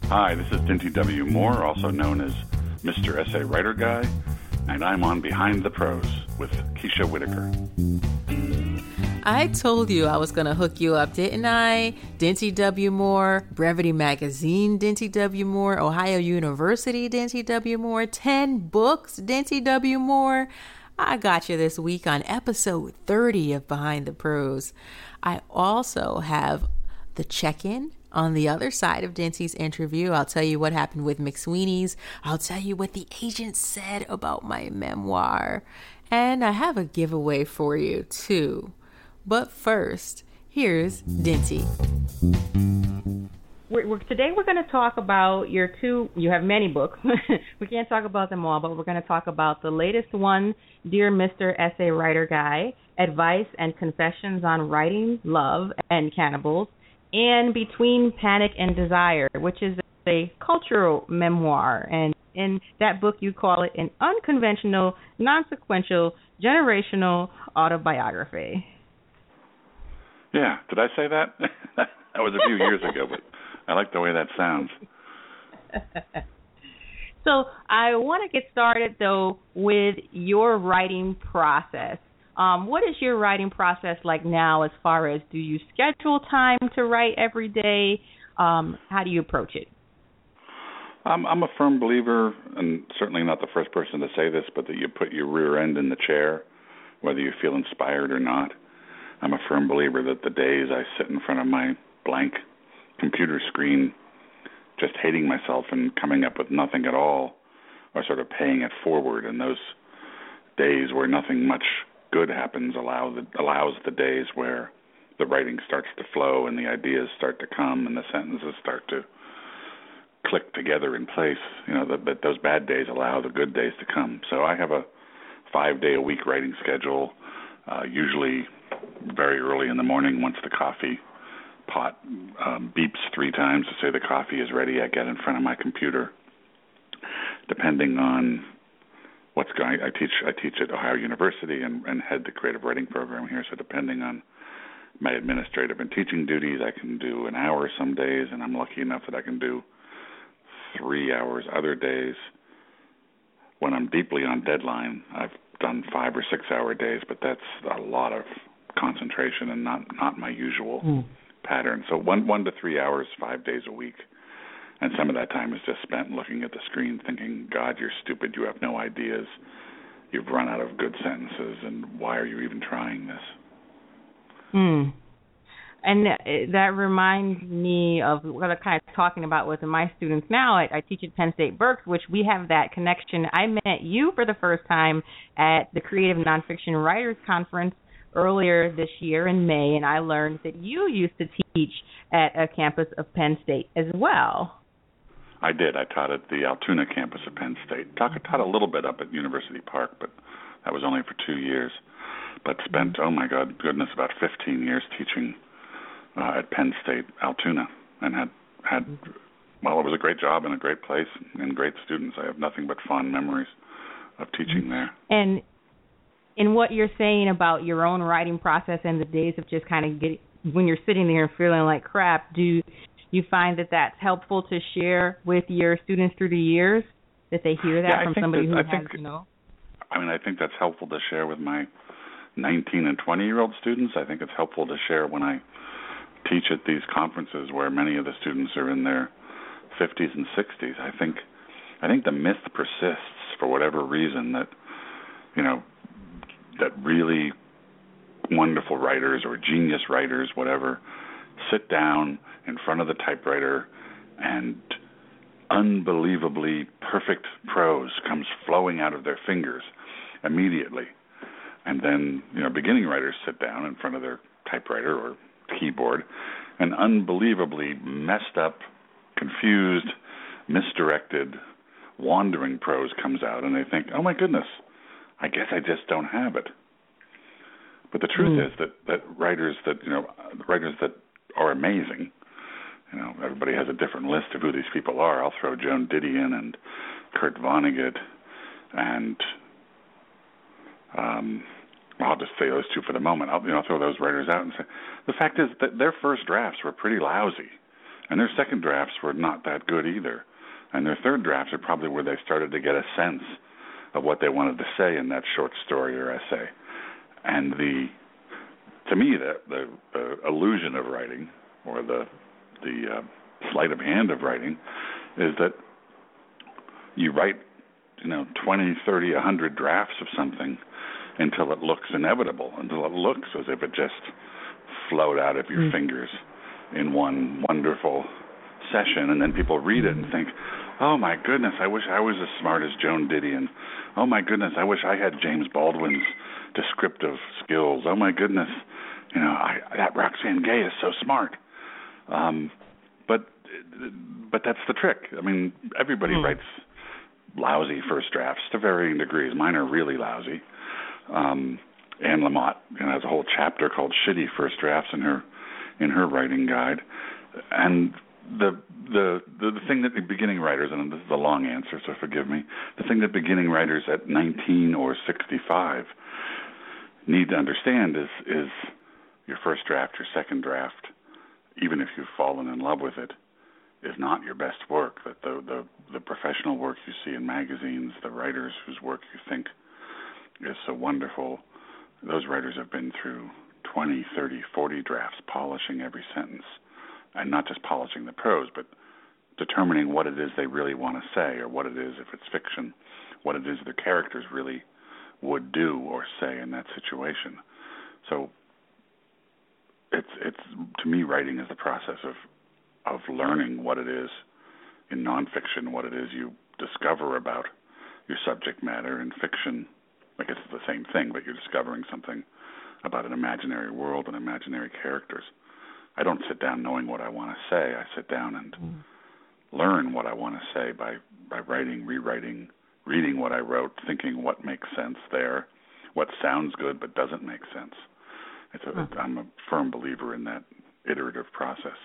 Hi, this is Dinty W. Moore, also known as Mr. Essay Writer Guy, and I'm on Behind the Prose with Keisha Whitaker. I told you I was going to hook you up, didn't I? Dinty W. Moore, Brevity Magazine, Dinty W. Moore, Ohio University, Dinty W. Moore, 10 books, Dinty W. Moore. I got you this week on episode 30 of Behind the Prose. I also have the check-in on the other side of Dinty's interview. I'll tell you what happened with McSweeney's. I'll tell you what the agent said about my memoir. And I have a giveaway for you, too. But first, here's Dinty. Today we're going to talk about you have many books. We can't talk about them all, but we're going to talk about the latest one, Dear Mr. Essay Writer Guy, Advice and Confessions on Writing, Love, and Cannibals, and Between Panic and Desire, which is a cultural memoir. And in that book, you call it an unconventional, non-sequential, generational autobiography. Yeah, did I say that? That was a few years ago, but I like the way that sounds. So I want to get started, though, with your writing process. What is your writing process like now as far as do you schedule time to write every day? How do you approach it? I'm a firm believer, and certainly not the first person to say this, but that you put your rear end in the chair, whether you feel inspired or not. I'm a firm believer that the days I sit in front of my blank computer screen just hating myself and coming up with nothing at all are sort of paying it forward, and those days where nothing much good happens allows the days where the writing starts to flow and the ideas start to come and the sentences start to click together in place. That those bad days allow the good days to come. So I have a 5-day-a-week writing schedule, usually very early in the morning. Once the coffee pot beeps 3 times to say the coffee is ready, I get in front of my computer. Depending on I teach at Ohio University and head the creative writing program here. So depending on my administrative and teaching duties, I can do an hour some days, and I'm lucky enough that I can do 3 hours other days. When I'm deeply on deadline, I've done 5 or 6 hour days, but that's a lot of concentration and not my usual pattern. So 1 to 3 hours, 5 days a week. And some of that time is just spent looking at the screen thinking, God, you're stupid, you have no ideas, you've run out of good sentences, and why are you even trying this? And that reminds me of what I'm kind of talking about with my students now. I teach at Penn State Berks, which we have that connection. I met you for the first time at the Creative Nonfiction Writers Conference earlier this year in May, and I learned that you used to teach at a campus of Penn State as well. I did. I taught at the Altoona campus of Penn State. Taught a little bit up at University Park, but that was only for 2 years. But spent, goodness, about 15 years teaching at Penn State, Altoona, and had it was a great job and a great place and great students. I have nothing but fond memories of teaching there. And in what you're saying about your own writing process and the days of just kind of when you're sitting there and feeling like crap, do you find that that's helpful to share with your students through the years, that they hear that from somebody who has to know? I think that's helpful to share with my 19 and 20-year-old students. I think it's helpful to share when I teach at these conferences where many of the students are in their 50s and 60s. I think the myth persists for whatever reason that really wonderful writers or genius writers, whatever, sit down in front of the typewriter and unbelievably perfect prose comes flowing out of their fingers immediately. And then, beginning writers sit down in front of their typewriter or keyboard and unbelievably messed up, confused, misdirected, wandering prose comes out, and they think, oh my goodness, I guess I just don't have it. But the truth is that writers that are amazing, everybody has a different list of who these people are. I'll throw Joan Didion and Kurt Vonnegut and I'll just say those two for the moment. I'll throw those writers out and say the fact is that their first drafts were pretty lousy. And their second drafts were not that good either. And their third drafts are probably where they started to get a sense of what they wanted to say in that short story or essay. And to me, the illusion of writing, or the sleight of hand of writing, is that you write 20, 30, 100 drafts of something until it looks inevitable, until it looks as if it just flowed out of your fingers in one wonderful session, and then people read it and think, oh my goodness, I wish I was as smart as Joan Didion. Oh my goodness, I wish I had James Baldwin's descriptive skills. Oh my goodness, that Roxane Gay is so smart. But that's the trick. I mean, everybody writes lousy first drafts to varying degrees. Mine are really lousy. Anne Lamott has a whole chapter called "Shitty First Drafts" in her writing guide. And the thing that the beginning writers, and this is a long answer, so forgive me, the thing that beginning writers at 19 or 65 need to understand is your first draft, your second draft, even if you've fallen in love with it, is not your best work. That the professional work you see in magazines, the writers whose work you think is so wonderful, those writers have been through 20, 30, 40 drafts, polishing every sentence, and not just polishing the prose, but determining what it is they really want to say, or what it is, if it's fiction, what it is their characters really would do or say in that situation. So it's to me, writing is the process of learning what it is in nonfiction, what it is you discover about your subject matter. In fiction, I guess it's the same thing, but you're discovering something about an imaginary world and imaginary characters. I don't sit down knowing what I want to say. I sit down and learn what I want to say by writing, rewriting, reading what I wrote, thinking what makes sense there, what sounds good but doesn't make sense. I'm a firm believer in that iterative process.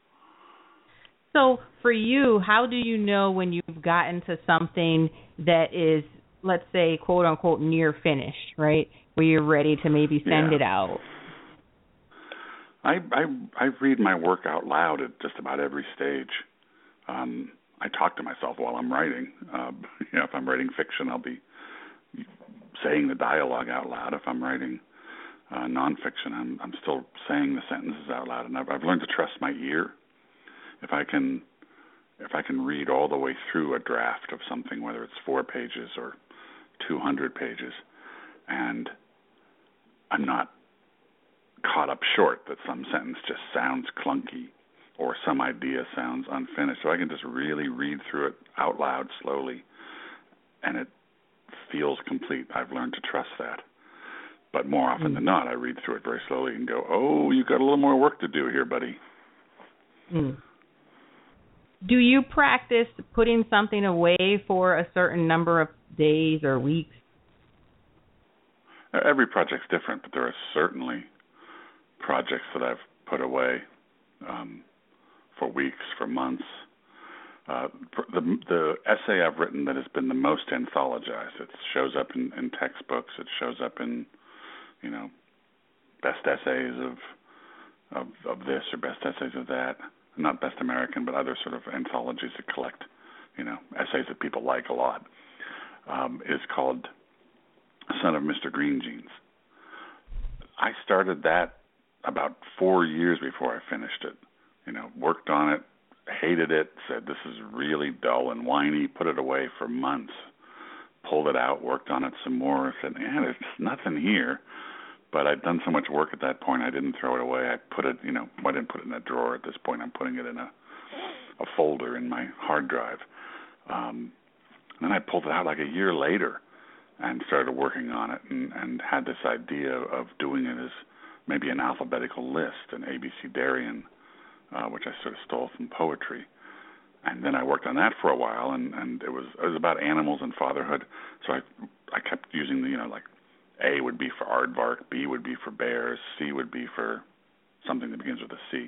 So for you, how do you know when you've gotten to something that is, let's say, quote unquote, near finished, right? Where you're ready to maybe send it out? I read my work out loud at just about every stage. I talk to myself while I'm writing. If I'm writing fiction, I'll be saying the dialogue out loud. If I'm writing nonfiction, I'm still saying the sentences out loud. And I've learned to trust my ear. If I can read all the way through a draft of something, whether it's 4 pages or 200 pages, and I'm not caught up short that some sentence just sounds clunky or some idea sounds unfinished, so I can just really read through it out loud slowly, and it feels complete. I've learned to trust that. But more often than not, I read through it very slowly and go, oh, you've got a little more work to do here, buddy. Do you practice putting something away for a certain number of days or weeks? Every project's different, but there are certainly projects that I've put away for weeks, for months. The essay I've written that has been the most anthologized, it shows up in textbooks, it shows up in, best essays of this or best essays of that. Not Best American, but other sort of anthologies that collect, essays that people like a lot, is called Son of Mr. Green Jeans. I started that about 4 years before I finished it. Worked on it, hated it, said this is really dull and whiny, put it away for months, pulled it out, worked on it some more, said, there's nothing here. But I'd done so much work at that point, I didn't throw it away. I put it, I didn't put it in a drawer at this point. I'm putting it in a folder in my hard drive. And then I pulled it out like a year later and started working on it and had this idea of doing it as maybe an alphabetical list, an abecedarian, which I sort of stole from poetry. And then I worked on that for a while, and it was about animals and fatherhood. So I kept using like A would be for aardvark, B would be for bears, C would be for something that begins with a C.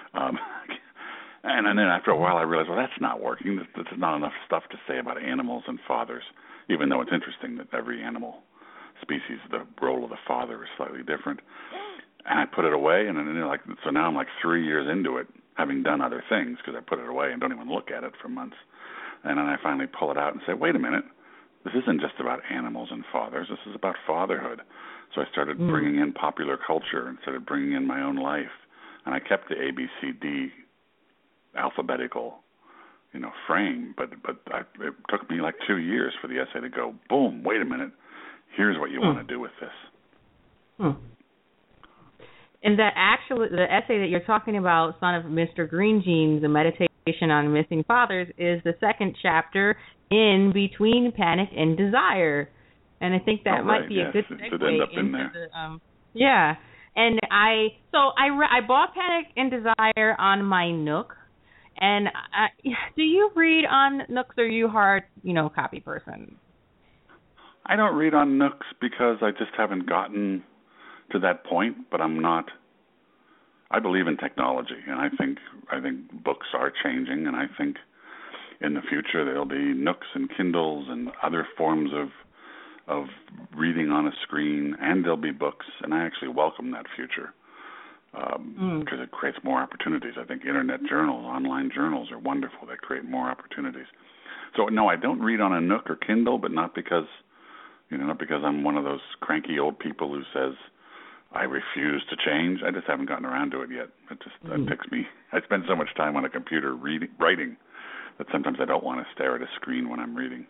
And then after a while I realized, well, that's not working. There's not enough stuff to say about animals and fathers, even though it's interesting that every animal species, the role of the father is slightly different. And I put it away, and then so now I'm like 3 years into it, having done other things, because I put it away and don't even look at it for months. And then I finally pull it out and say, wait a minute, this isn't just about animals and fathers. This is about fatherhood. So I started bringing in popular culture and started bringing in my own life. And I kept the ABCD alphabetical, frame. But it took me like 2 years for the essay to go, boom, wait a minute, here's what you want to do with this. And the essay that you're talking about, Son of Mr. Green Jeans, A Meditation on Missing Fathers, is the second chapter in Between Panic and Desire. And I think that might be a good segue into the yeah. And I bought Panic and Desire on my Nook. And do you read on Nooks, or are you hard, copy person? I don't read on Nooks because I just haven't gotten to that point, but I'm not. I believe in technology, and I think books are changing, and I think in the future there'll be Nooks and Kindles and other forms of reading on a screen, and there'll be books, and I actually welcome that future because it creates more opportunities. I think internet journals, online journals are wonderful. They create more opportunities. So no, I don't read on a Nook or Kindle, but not because I'm one of those cranky old people who says I refuse to change. I just haven't gotten around to it yet. It picks me. I spend so much time on a computer writing that sometimes I don't want to stare at a screen when I'm reading.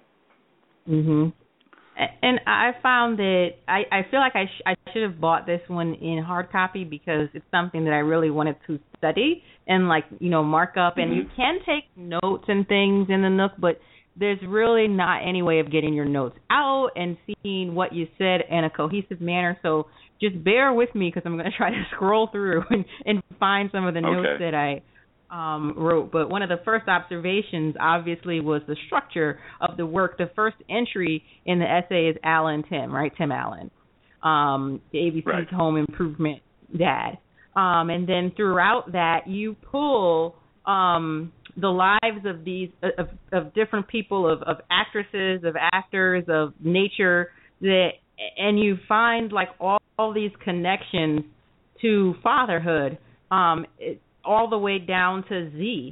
And I found that I feel like I should have bought this one in hard copy because it's something that I really wanted to study and mark up. And you can take notes and things in the Nook, but there's really not any way of getting your notes out and seeing what you said in a cohesive manner. So just bear with me because I'm going to try to scroll through and find some of the notes that I wrote. But one of the first observations, obviously, was the structure of the work. The first entry in the essay is Alan Tim, right? Tim Allen, the ABC's Home Improvement dad. And then throughout that, you pull the lives of these of different people, of actresses, of actors, of nature, and you find all these connections to fatherhood, all the way down to Z.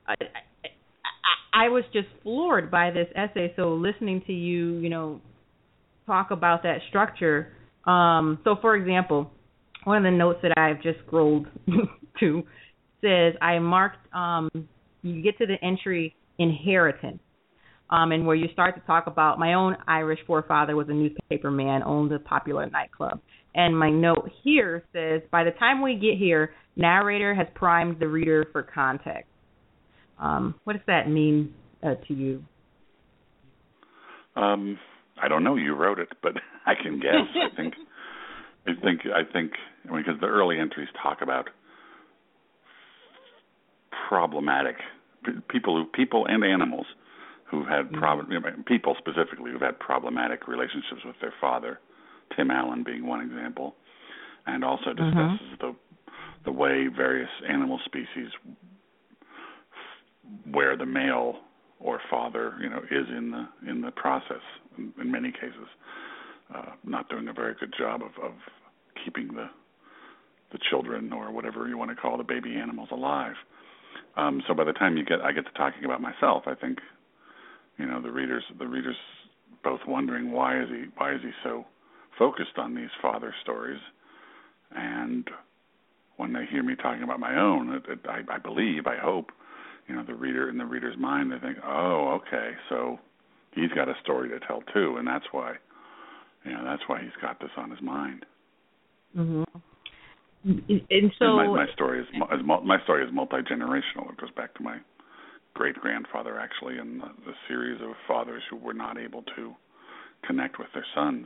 I was just floored by this essay. So listening to you, talk about that structure. So for example, one of the notes that I've just scrolled to says I marked. You get to the entry inheritance, and where you start to talk about my own Irish forefather was a newspaper man, owned a popular nightclub. And my note here says, by the time we get here, narrator has primed the reader for context. What does that mean to you? I don't know. You wrote it, but I can guess. I think because the early entries talk about problematic people and animals who've had people specifically who've had problematic relationships with their father, Tim Allen being one example, and also discusses the way various animal species where the male or father is in the process in many cases not doing a very good job of keeping the children or whatever you want to call the baby animals alive. So by the time I get to talking about myself, I think, the readers both wondering why is he so focused on these father stories, and when they hear me talking about my own, I believe, I hope, the reader in the reader's mind, they think, oh, okay, so he's got a story to tell too, and that's why he's got this on his mind. And so my story is multi-generational. It goes back to my great-grandfather, actually, and the series of fathers who were not able to connect with their sons.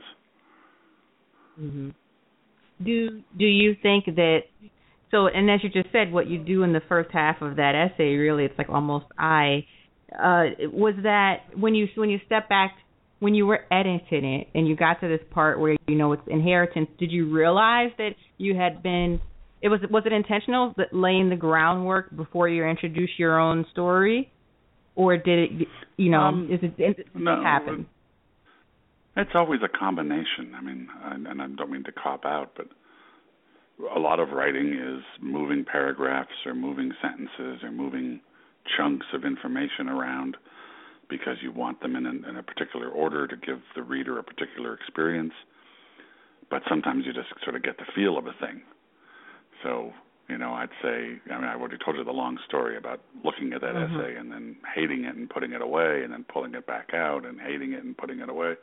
Do you think that, so, and as you just said, what you do in the first half of that essay, really, it's like almost was that when you step back, when you were editing it and you got to this part where it's inheritance, did you realize that you had been? Was it intentional, that laying the groundwork before you introduce your own story, or did it? No, happen? It's always a combination. I mean, and I don't mean to cop out, but a lot of writing is moving paragraphs or moving sentences or moving chunks of information around because you want them in a particular order to give the reader a particular experience. But sometimes you just sort of get the feel of a thing. So, I'd say, I've already told you the long story about looking at that essay and then hating it and putting it away and then pulling it back out and hating it and putting it away.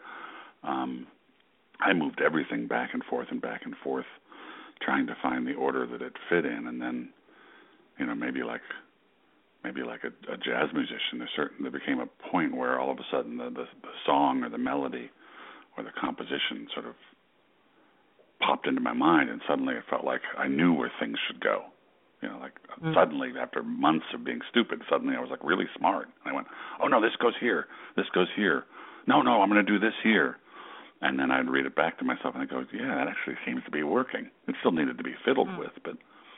I moved everything back and forth, trying to find the order that it fit in, and then, maybe like a jazz musician, there became a point where all of a sudden the song or the melody or the composition sort of popped into my mind, and suddenly it felt like I knew where things should go. Suddenly, after months of being stupid, suddenly I was like really smart. And I went, oh no, this goes here. No, I'm going to do this here. And then I'd read it back to myself and I go, yeah, that actually seems to be working. It still needed to be fiddled with, but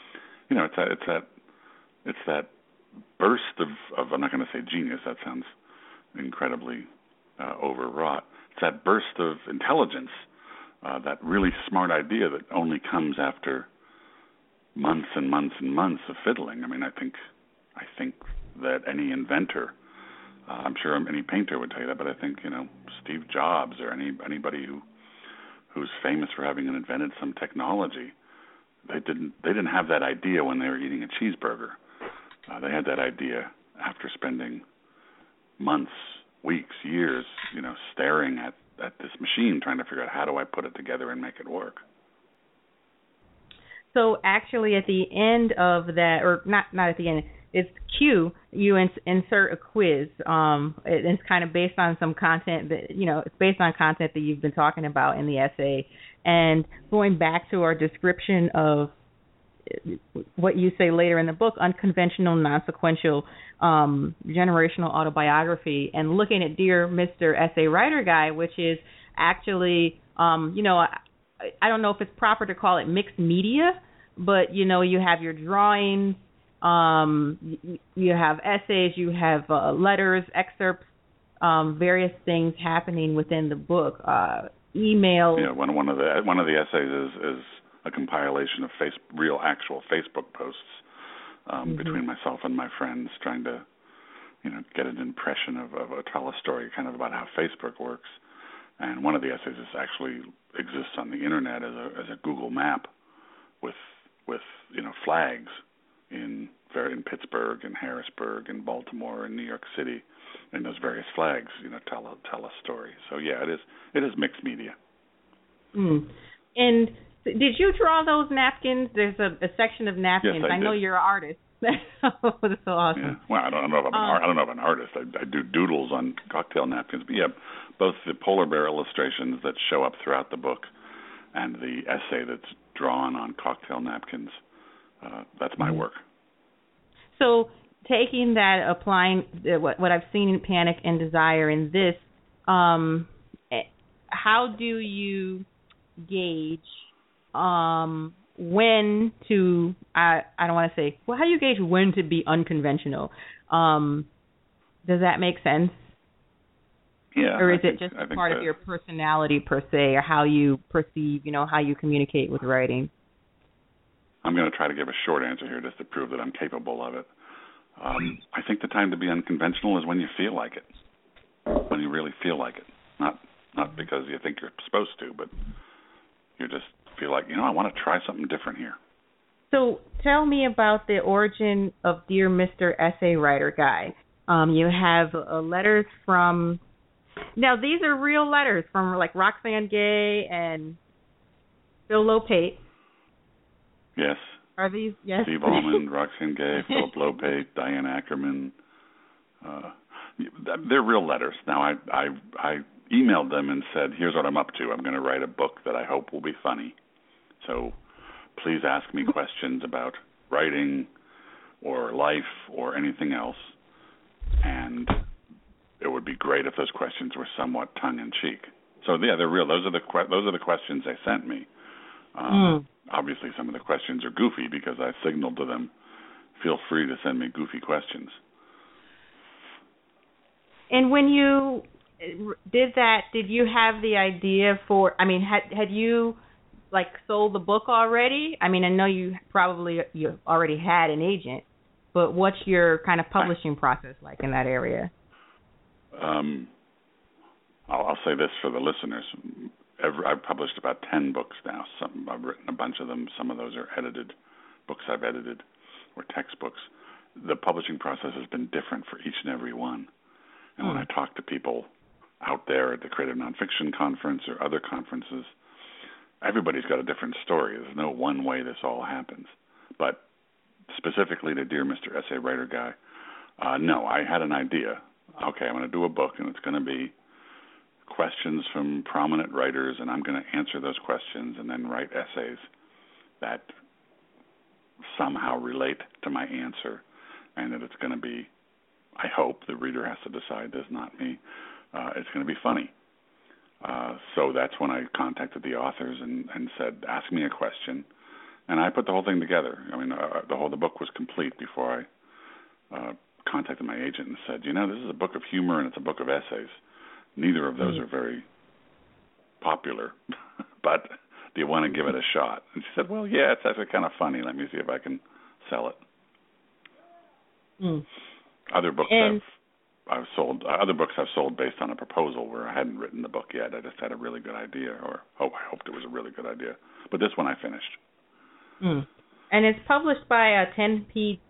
it's that burst of I'm not going to say genius. That sounds incredibly overwrought. It's that burst of intelligence, that really smart idea that only comes after months and months and months of fiddling. I think that any inventor, I'm sure any painter would tell you that, but I think, Steve Jobs or anybody who's famous for having invented some technology, they didn't have that idea when they were eating a cheeseburger. They had that idea after spending months, weeks, years, staring at this machine, trying to figure out how do I put it together and make it work. So actually, at the end of that, or not at the end, it's Q. You insert a quiz. It's kind of based on some content that it's based on content that you've been talking about in the essay. And going back to our description of what you say later in the book, unconventional, non-sequential, generational autobiography, and looking at Dear Mr. Essay Writer Guy, which is actually, I don't know if it's proper to call it mixed media, but, you have your drawings, you have essays, you have letters, excerpts, various things happening within the book, emails. Yeah, one of the essays is a compilation of actual Facebook posts between myself and my friends, trying to, get an impression of tell a story kind of about how Facebook works. And one of the essays actually exists on the internet as a Google map with flags in Pittsburgh and Harrisburg and Baltimore and New York City, and those various flags, tell a story. So yeah, it is mixed media. And did you draw those napkins? There's a section of napkins. Yes, I know did. you're an artist. That's so awesome. Yeah. Well, I don't know if I'm an artist. I do doodles on cocktail napkins. But yeah, both the polar bear illustrations that show up throughout the book and the essay that's drawn on cocktail napkins, that's my work. So taking that, applying what I've seen in Panic and Desire in this, how do you gauge when to, I don't want to say, how do you gauge when to be unconventional? Does that make sense? Yeah. Or is it just part of your personality per se, or how you perceive, how you communicate with writing? I'm going to try to give a short answer here just to prove that I'm capable of it. I think the time to be unconventional is when you feel like it, when you really feel like it. Not because you think you're supposed to, but you just feel like, I want to try something different here. So tell me about the origin of Dear Mr. Essay Writer Guy. You have letters from, now these are real letters from like Roxane Gay and Phil Lopate. Yes. Are these? Yes. Steve Almond, Roxane Gay, Philip Lopate, Diane Ackerman. They're real letters. Now, I emailed them and said, here's what I'm up to. I'm going to write a book that I hope will be funny. So please ask me questions about writing or life or anything else. And it would be great if those questions were somewhat tongue-in-cheek. So, yeah, they're real. Those are the questions they sent me. Obviously, some of the questions are goofy because I signaled to them, feel free to send me goofy questions. And when you did that, did you have the idea for, had you like sold the book already? I mean, I know you already had an agent, but what's your kind of publishing process like in that area? I'll say this for the listeners. I've published about 10 books now. I've written a bunch of them. Some of those are edited books I've edited or textbooks. The publishing process has been different for each and every one. And when I talk to people out there at the Creative Nonfiction Conference or other conferences, everybody's got a different story. There's no one way this all happens. But specifically to Dear Mr. Essay Writer Guy, no, I had an idea. Okay, I'm going to do a book, and it's going to be questions from prominent writers, and I'm going to answer those questions and then write essays that somehow relate to my answer, and that it's going to be, I hope, the reader has to decide this, not me, it's going to be funny. So that's when I contacted the authors and said, ask me a question, and I put the whole thing together. I mean, the book was complete before I contacted my agent and said, this is a book of humor and it's a book of essays. Neither of those are very popular, but do you want to give it a shot? And she said, well, yeah, it's actually kind of funny. Let me see if I can sell it. Other books I've sold based on a proposal where I hadn't written the book yet. I just had a really good idea, or I hoped it was a really good idea. But this one I finished. And it's published by 10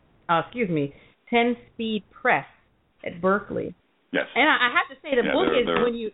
Speed Press at Berkeley. Yes. And I have to say, the book is when you...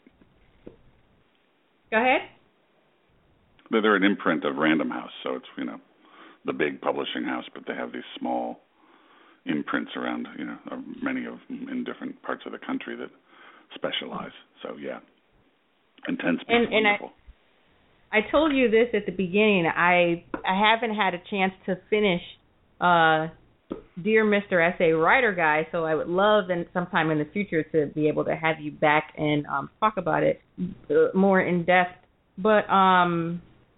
Go ahead. They're an imprint of Random House, so it's, the big publishing house, but they have these small imprints around, many of them in different parts of the country that specialize. So, yeah. And 10 Speed is wonderful. I told you this at the beginning. I haven't had a chance to finish Dear Mr. Essay Writer Guy, so I would love sometime in the future to be able to have you back and talk about it more in depth. But I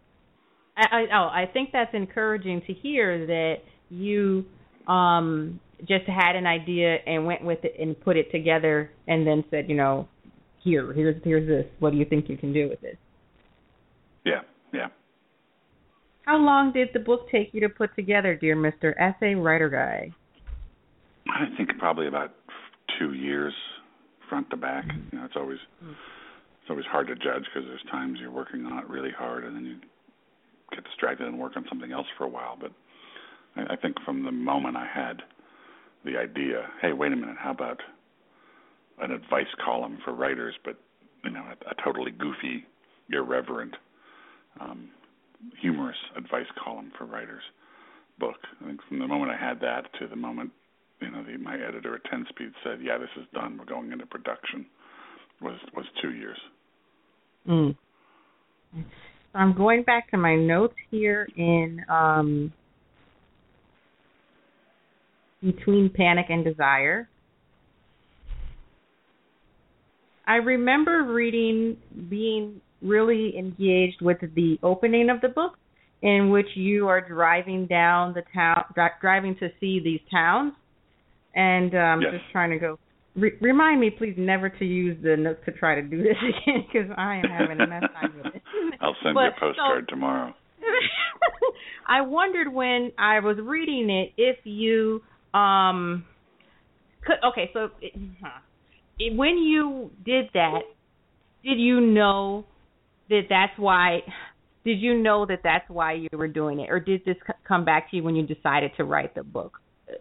think that's encouraging to hear that you just had an idea and went with it and put it together and then said, here's this. What do you think you can do with this? Yeah. How long did the book take you to put together, Dear Mr. Essay Writer Guy? I think probably about 2 years, front to back. It's always hard to judge because there's times you're working on it really hard and then you get distracted and work on something else for a while. But I think from the moment I had the idea, hey, wait a minute, how about an advice column for writers, but a totally goofy, irreverent, humorous advice column for writers book. I think from the moment I had that to the moment, my editor at 10 Speed said, yeah, this is done, we're going into production, was 2 years. I'm going back to my notes here in Between Panic and Desire. I remember being really engaged with the opening of the book, in which you are driving down the town, driving to see these towns, and yes. Just trying to go. Remind me, please, never to use the notes to try to do this again, because I am having a mess time with it. I'll send you a postcard tomorrow. I wondered when I was reading it if you could. Okay, so when you did that, did you know that's why you were doing it, or did this come back to you when you decided to write the book?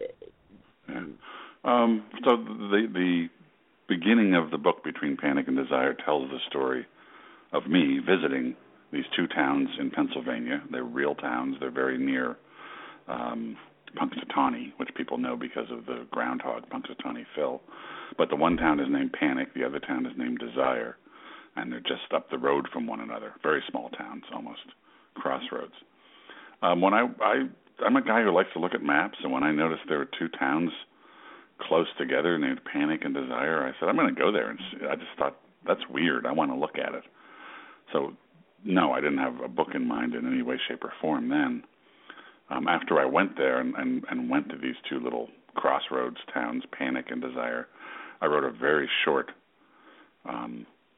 So the beginning of the book, Between Panic and Desire, tells the story of me visiting these two towns in Pennsylvania. They're real towns. They're very near Punxsutawney, which people know because of the groundhog, Punxsutawney Phil. But the one town is named Panic. The other town is named Desire. And they're just up the road from one another. Very small towns, almost crossroads. I'm a guy who likes to look at maps, and when I noticed there were two towns close together named Panic and Desire, I said, I'm going to go there. And I just thought, that's weird. I want to look at it. So, no, I didn't have a book in mind in any way, shape, or form then. After I went there and went to these two little crossroads towns, Panic and Desire, I wrote a very short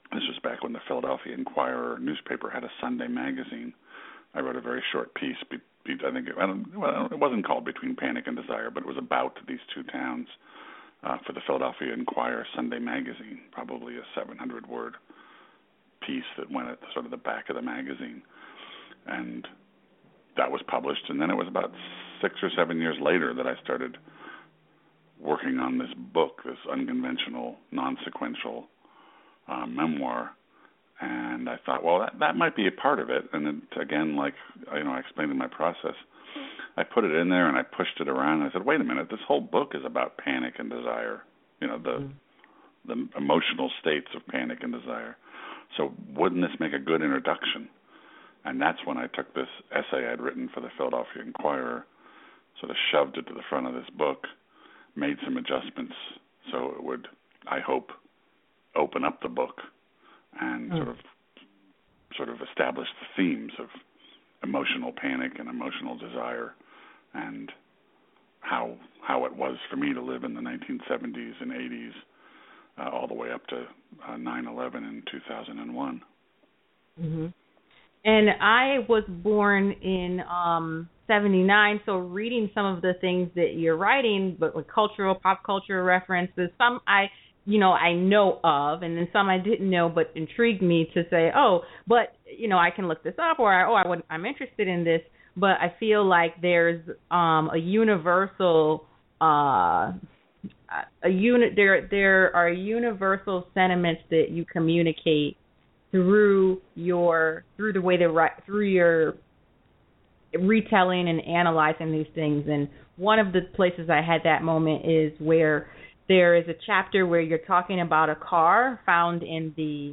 This was back when the Philadelphia Inquirer newspaper had a Sunday magazine. I wrote a very short piece. It wasn't called Between Panic and Desire, but it was about these two towns for the Philadelphia Inquirer Sunday magazine, probably a 700-word piece that went at sort of the back of the magazine. And that was published. And then it was about 6 or 7 years later that I started working on this book, this unconventional, non-sequential memoir. And I thought, well, that might be a part of it. And then, again, like I explained in my process, I put it in there and I pushed it around. And I said, wait a minute, this whole book is about panic and desire, the emotional states of panic and desire. So wouldn't this make a good introduction? And that's when I took this essay I'd written for the Philadelphia Inquirer, sort of shoved it to the front of this book, made some adjustments so it would, I hope, open up the book and sort of establish the themes of emotional panic and emotional desire and how it was for me to live in the 1970s and 80s all the way up to 9/11 in 2001. Mm-hmm. And I was born in 79, so reading some of the things that you're writing, but with pop culture references, some I know of, and then some I didn't know, but intrigued me to say, but I can look this up, or I'm interested in this. But I feel like there's a universal there are universal sentiments that you communicate through the way they write, through your retelling and analyzing these things. And one of the places I had that moment is where there is a chapter where you're talking about a car found in the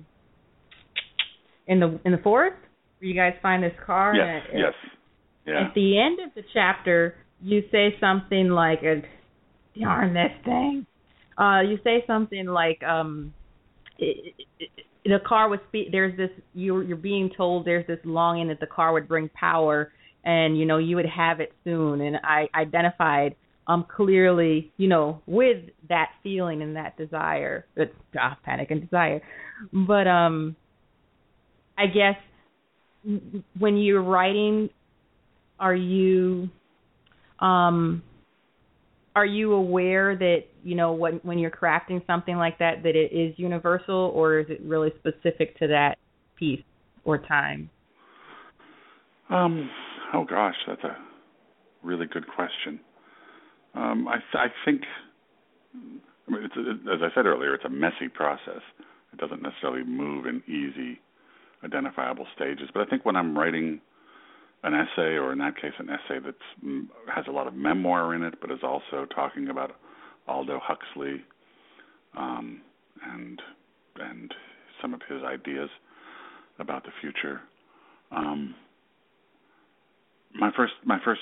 forest. Where you guys find this car. Yes. Yeah. At the end of the chapter, you say something like, "Darn this thing." You say something like, the car was there's this you're being told there's this longing that the car would bring power, and you would have it soon. And I identified clearly with that feeling and that desire, panic and desire. But I guess when you're writing, are you aware that when you're crafting something like that it is universal, or is it really specific to that piece or time? Oh gosh, that's a really good question. I think, as I said earlier, it's a messy process. It doesn't necessarily move in easy, identifiable stages. But I think when I'm writing an essay, or in that case an essay that has a lot of memoir in it, but is also talking about Aldous Huxley and some of his ideas about the future. My first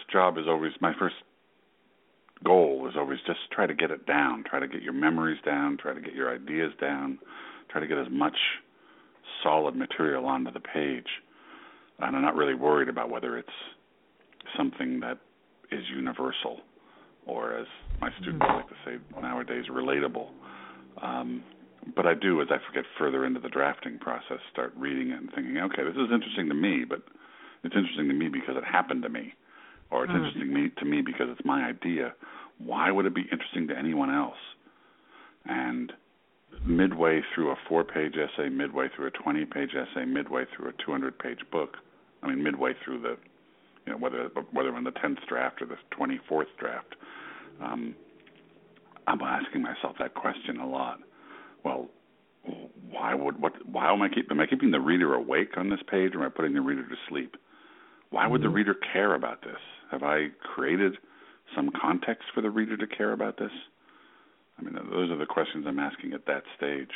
goal is always just try to get it down, try to get your memories down, try to get your ideas down, try to get as much solid material onto the page. And I'm not really worried about whether it's something that is universal, or, as my students like to say nowadays, relatable. But I do, as I get further into the drafting process, start reading it and thinking, okay, this is interesting to me, but it's interesting to me because it happened to me, or it's interesting to me because it's my idea. Why would it be interesting to anyone else? And midway through a 4-page essay, midway through a 20-page essay, midway through a 200-page book, midway through the, whether I'm in the 10th draft or the 24th draft, I'm asking myself that question a lot. Well, why am I keeping the reader awake on this page, or am I putting the reader to sleep? Why would the reader care about this? Have I created some context for the reader to care about this? Those are the questions I'm asking at that stage.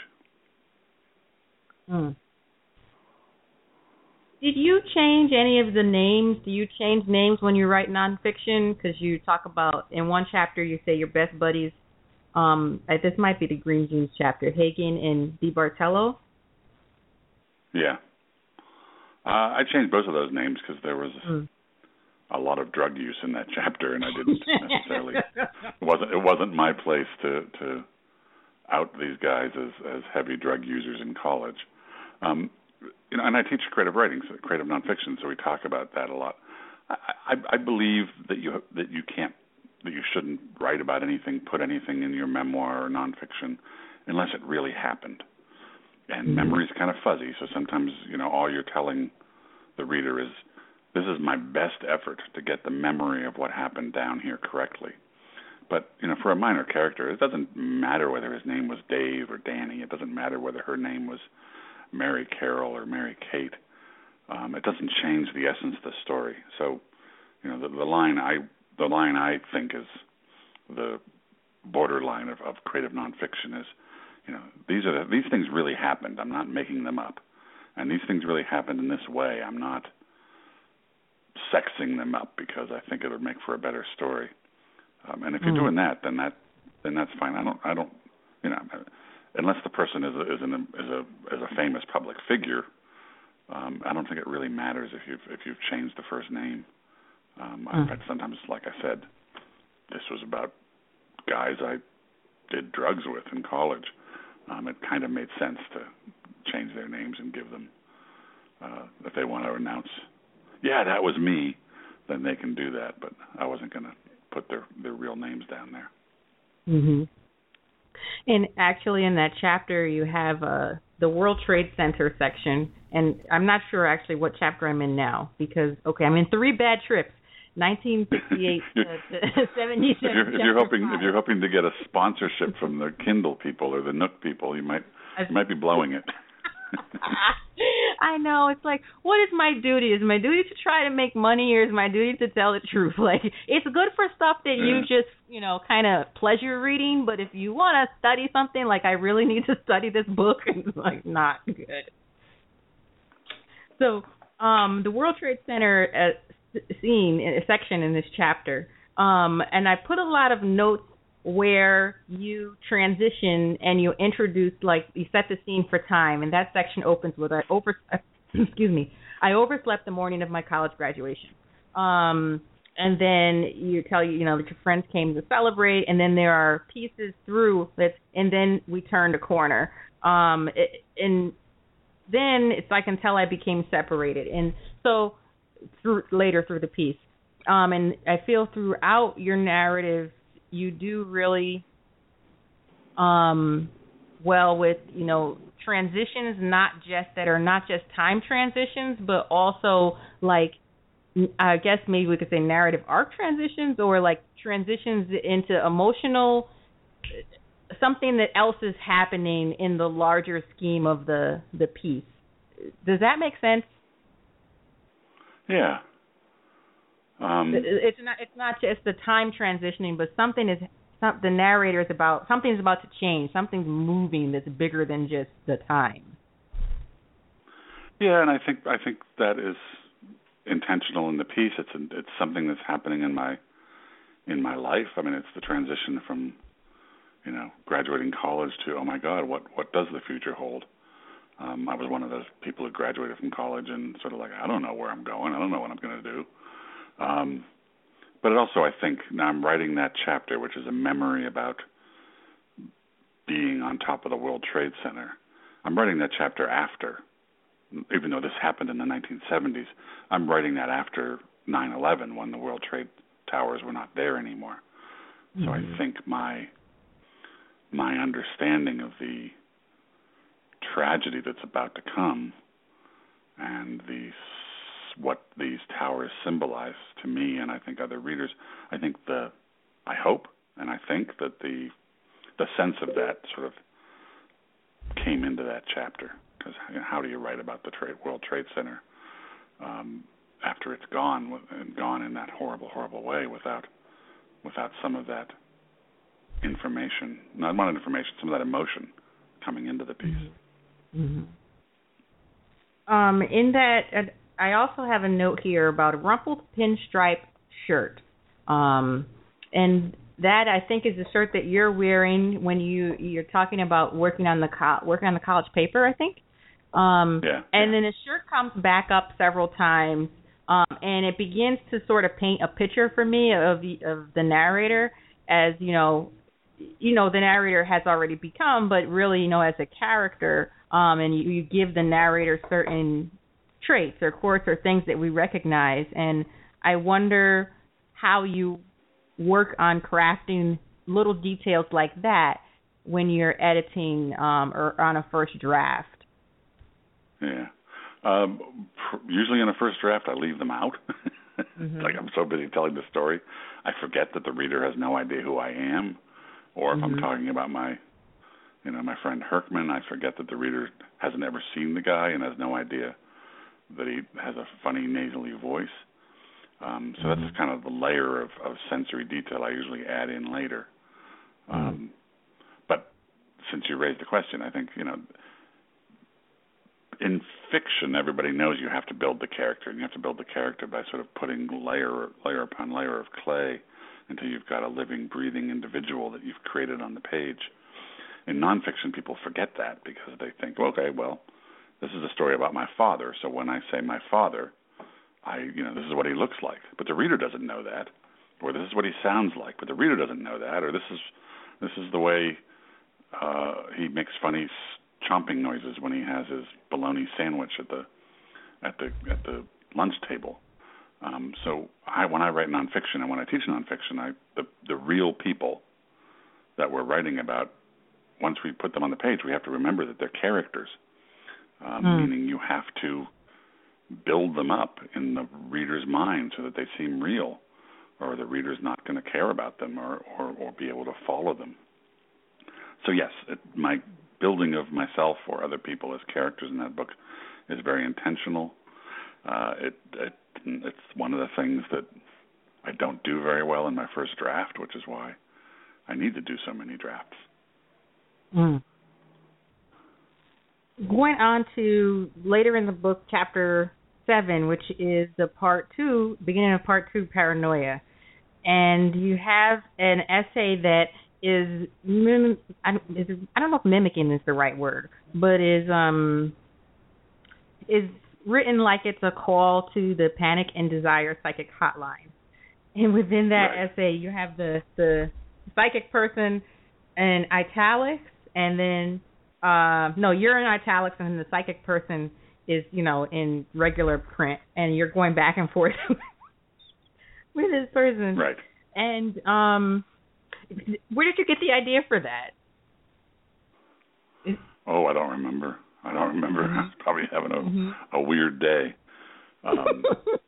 Did you change any of the names? Do you change names when you write nonfiction? Because you talk about, in one chapter, you say your best buddies, this might be the Green Jeans chapter, Hagen and DiBartello. Yeah. I changed both of those names because there was a lot of drug use in that chapter, and I didn't necessarily, it wasn't my place to out these guys as heavy drug users in college. And I teach creative writing, so creative nonfiction, so we talk about that a lot. I believe that you shouldn't write about anything, put anything in your memoir or nonfiction, unless it really happened. And memory is kind of fuzzy, so sometimes all you're telling the reader is, this is my best effort to get the memory of what happened down here correctly. But for a minor character, it doesn't matter whether his name was Dave or Danny. It doesn't matter whether her name was Mary Carol or Mary Kate. It doesn't change the essence of the story. So, the line I think is the borderline of creative nonfiction is, these things really happened. I'm not making them up, and these things really happened in this way. I'm not sexing them up because I think it would make for a better story. And if you're doing that, then that's fine. I don't, unless the person is a famous public figure. I don't think it really matters if you've changed the first name. In fact, sometimes, like I said, this was about guys I did drugs with in college. It kind of made sense to change their names and give them, if they want to announce, yeah, that was me, then they can do that. But I wasn't going to put their real names down there. Mm-hmm. And actually, in that chapter, you have the World Trade Center section, and I'm not sure actually what chapter I'm in now because I'm in 3 bad trips, 1968 to 77. If you're hoping to get a sponsorship from the Kindle people or the Nook people, you might be blowing it. I know. It's like, what is my duty? Is my duty to try to make money, or is my duty to tell the truth? Like, it's good for stuff that you just, kind of pleasure reading, but if you want to study something, like, I really need to study this book, it's, like, not good. So, the World Trade Center section in this chapter, and I put a lot of notes where you transition and you introduce, like, you set the scene for time, and that section opens with I overslept the morning of my college graduation. And then you tell that your friends came to celebrate, and then there are pieces through that, and then we turned a corner. And then it's like until I became separated, and so later through the piece. And I feel throughout your narrative, you do really well with, transitions that are not just time transitions, but also, like, I guess maybe we could say narrative arc transitions, or like transitions into emotional, something that else is happening in the larger scheme of the piece. Does that make sense? Yeah. It's not just the time transitioning, but the narrator is about, something's about to change, something's moving that's bigger than just the time. Yeah, and I think that is intentional in the piece. It's something that's happening in my life. I mean, it's the transition from graduating college to, oh my God, what does the future hold? I was one of those people who graduated from college and sort of like, I don't know where I'm going. I don't know what I'm going to do. But it also, I think, now I'm writing that chapter, which is a memory about being on top of the World Trade Center. I'm writing that chapter after, even though this happened in the 1970s, I'm writing that after 9/11, when the World Trade Towers were not there anymore. Mm-hmm. So I think my understanding of the tragedy that's about to come and what these towers symbolize to me, and I think other readers, I hope and I think that the sense of that sort of came into that chapter. Because how do you write about the World Trade Center after it's gone in that horrible, horrible way without some of that information, not information, some of that emotion coming into the piece. Mm-hmm. In that, I also have a note here about a rumpled pinstripe shirt, and that I think is the shirt that you're wearing when you're talking about working on the college paper, I think. And then the shirt comes back up several times, and it begins to sort of paint a picture for me of the narrator as, the narrator has already become, but really, as a character, and you give the narrator certain traits or quirks or things that we recognize. And I wonder how you work on crafting little details like that when you're editing or on a first draft. Yeah. Usually in a first draft, I leave them out. Like I'm so busy telling the story, I forget that the reader has no idea who I am. Or if I'm talking about my friend Herkman, I forget that the reader hasn't ever seen the guy and has no idea that he has a funny nasally voice. So that's kind of the layer of sensory detail I usually add in later. But since you raised the question, I think, in fiction, everybody knows you have to build the character, and you have to build the character by sort of putting layer upon layer of clay until you've got a living, breathing individual that you've created on the page. In nonfiction, people forget that because they think, okay, well, this is a story about my father, so when I say my father, this is what he looks like. But the reader doesn't know that, or this is what he sounds like, but the reader doesn't know that, or this is the way he makes funny chomping noises when he has his bologna sandwich at the lunch table. So when I write nonfiction and when I teach nonfiction, the real people that we're writing about, once we put them on the page, we have to remember that they're characters, meaning you have to build them up in the reader's mind so that they seem real, or the reader's not going to care about them or be able to follow them. So yes, my building of myself or other people as characters in that book is very intentional. It's one of the things that I don't do very well in my first draft, which is why I need to do so many drafts. Going on to later in the book, chapter 7, which is the beginning of part 2, paranoia. And you have an essay that is, I don't know if mimicking is the right word, but is written like it's a call to the Panic and Desire Psychic Hotline. And within that essay, you have the psychic person in italics, and then you're in italics, and then the psychic person is in regular print, and you're going back and forth with this person. Right. And where did you get the idea for that? Oh, I don't remember. I was probably having a weird day. I'm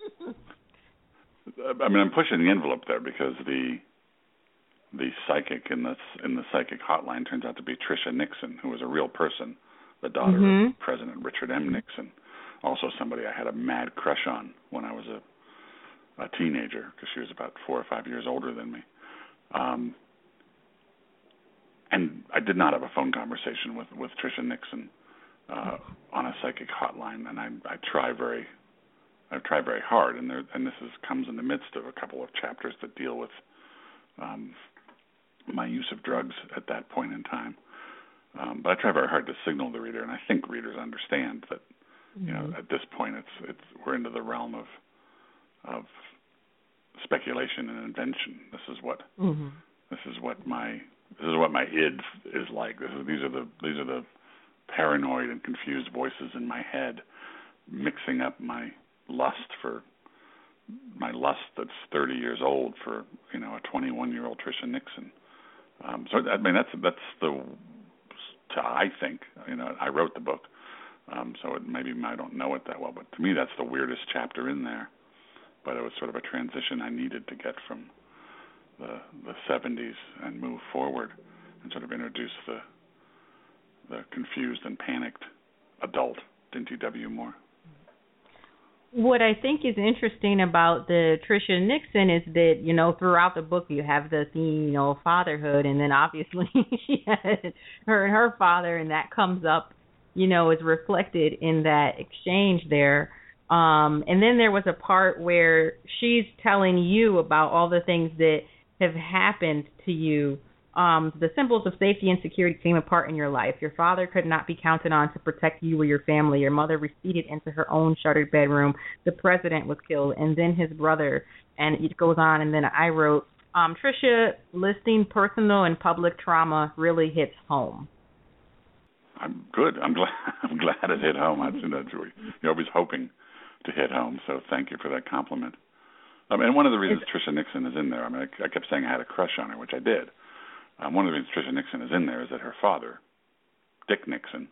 pushing the envelope there because the psychic in the psychic hotline turns out to be Tricia Nixon, who was a real person, the daughter of President Richard M. Nixon, also somebody I had a mad crush on when I was a teenager because she was about 4 or 5 years older than me. And I did not have a phone conversation with Tricia Nixon on a psychic hotline, and I try very hard, and this comes in the midst of a couple of chapters that deal with my use of drugs at that point in time. But I try very hard to signal the reader, and I think readers understand that at this point we're into the realm of speculation and invention. This is what my id is like. These are the paranoid and confused voices in my head, mixing up my lust that's 30 years old for a 21-year-old Tricia Nixon. So that's I think I wrote the book, so maybe I don't know it that well, but to me that's the weirdest chapter in there. But it was sort of a transition I needed to get from the 70s and move forward and sort of introduce the confused and panicked adult Dinty W. Moore. What I think is interesting about the Tricia Nixon is that, throughout the book you have the theme, fatherhood, and then obviously she had her and her father, and that comes up, is reflected in that exchange there. And then there was a part where she's telling you about all the things that have happened to you. The symbols of safety and security came apart in your life. Your father could not be counted on to protect you or your family. Your mother receded into her own shuttered bedroom. The president was killed, and then his brother. And it goes on, and then I wrote, Tricia, listing personal and public trauma really hits home. I'm good. I'm glad. I'm glad it hit home. You're always hoping to hit home. So thank you for that compliment. And one of the reasons Tricia Nixon is in there, I mean, I kept saying I had a crush on her, which I did. One of the reasons Tricia Nixon is in there is that her father, Dick Nixon,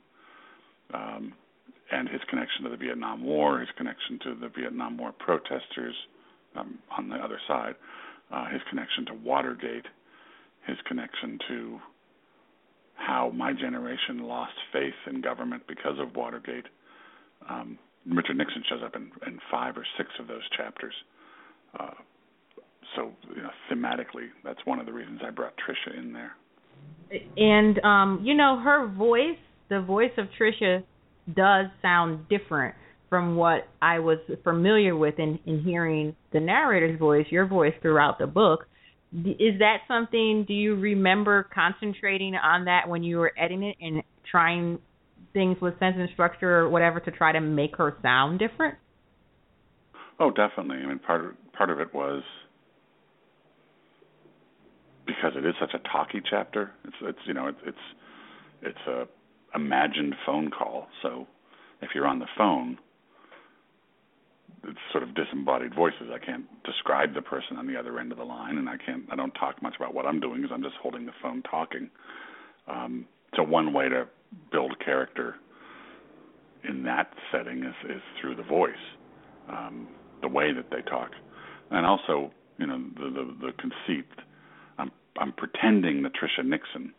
and his connection to the Vietnam War, his connection to the Vietnam War protesters on the other side, his connection to Watergate, his connection to how my generation lost faith in government because of Watergate. Richard Nixon shows up in 5 or 6 of those chapters. So, thematically, that's one of the reasons I brought Tricia in there. And, her voice, the voice of Tricia, does sound different from what I was familiar with in hearing the narrator's voice, your voice throughout the book. Is that something, do you remember concentrating on that when you were editing it and trying things with sentence and structure or whatever to try to make her sound different? Oh, definitely. I mean, part of it was because it is such a talky chapter. It's a imagined phone call. So if you're on the phone, it's sort of disembodied voices. I can't describe the person on the other end of the line, and I don't talk much about what I'm doing because I'm just holding the phone talking. So one way to build character in that setting is through the voice, the way that they talk, and also the conceit. I'm pretending that Tricia Nixon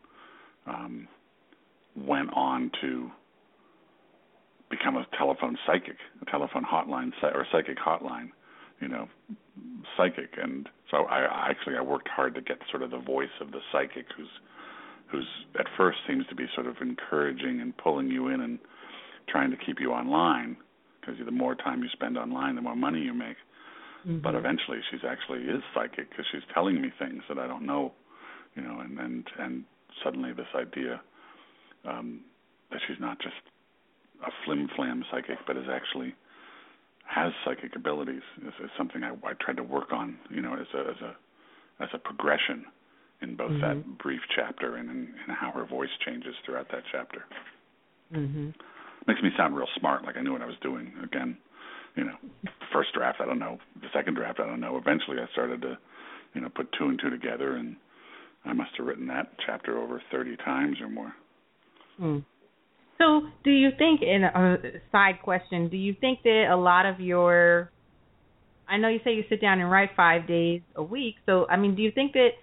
went on to become a telephone psychic, a telephone hotline or psychic hotline, psychic. And so I worked hard to get sort of the voice of the psychic who's at first seems to be sort of encouraging and pulling you in and trying to keep you online, because the more time you spend online, the more money you make. Mm-hmm. But eventually she's actually is psychic because she's telling me things that I don't know, and suddenly this idea that she's not just a flim-flam psychic, but has psychic abilities is something I tried to work on, as a progression in both mm-hmm. that brief chapter and in how her voice changes throughout that chapter. Mm-hmm. Makes me sound real smart, like I knew what I was doing. Again, first draft, I don't know. The second draft, I don't know. Eventually I started to, put 2 and 2 together, and I must have written that chapter over 30 times or more. Mm. So do you think, in a side question, do you think that a lot of I know you say you sit down and write 5 days a week, so, do you think that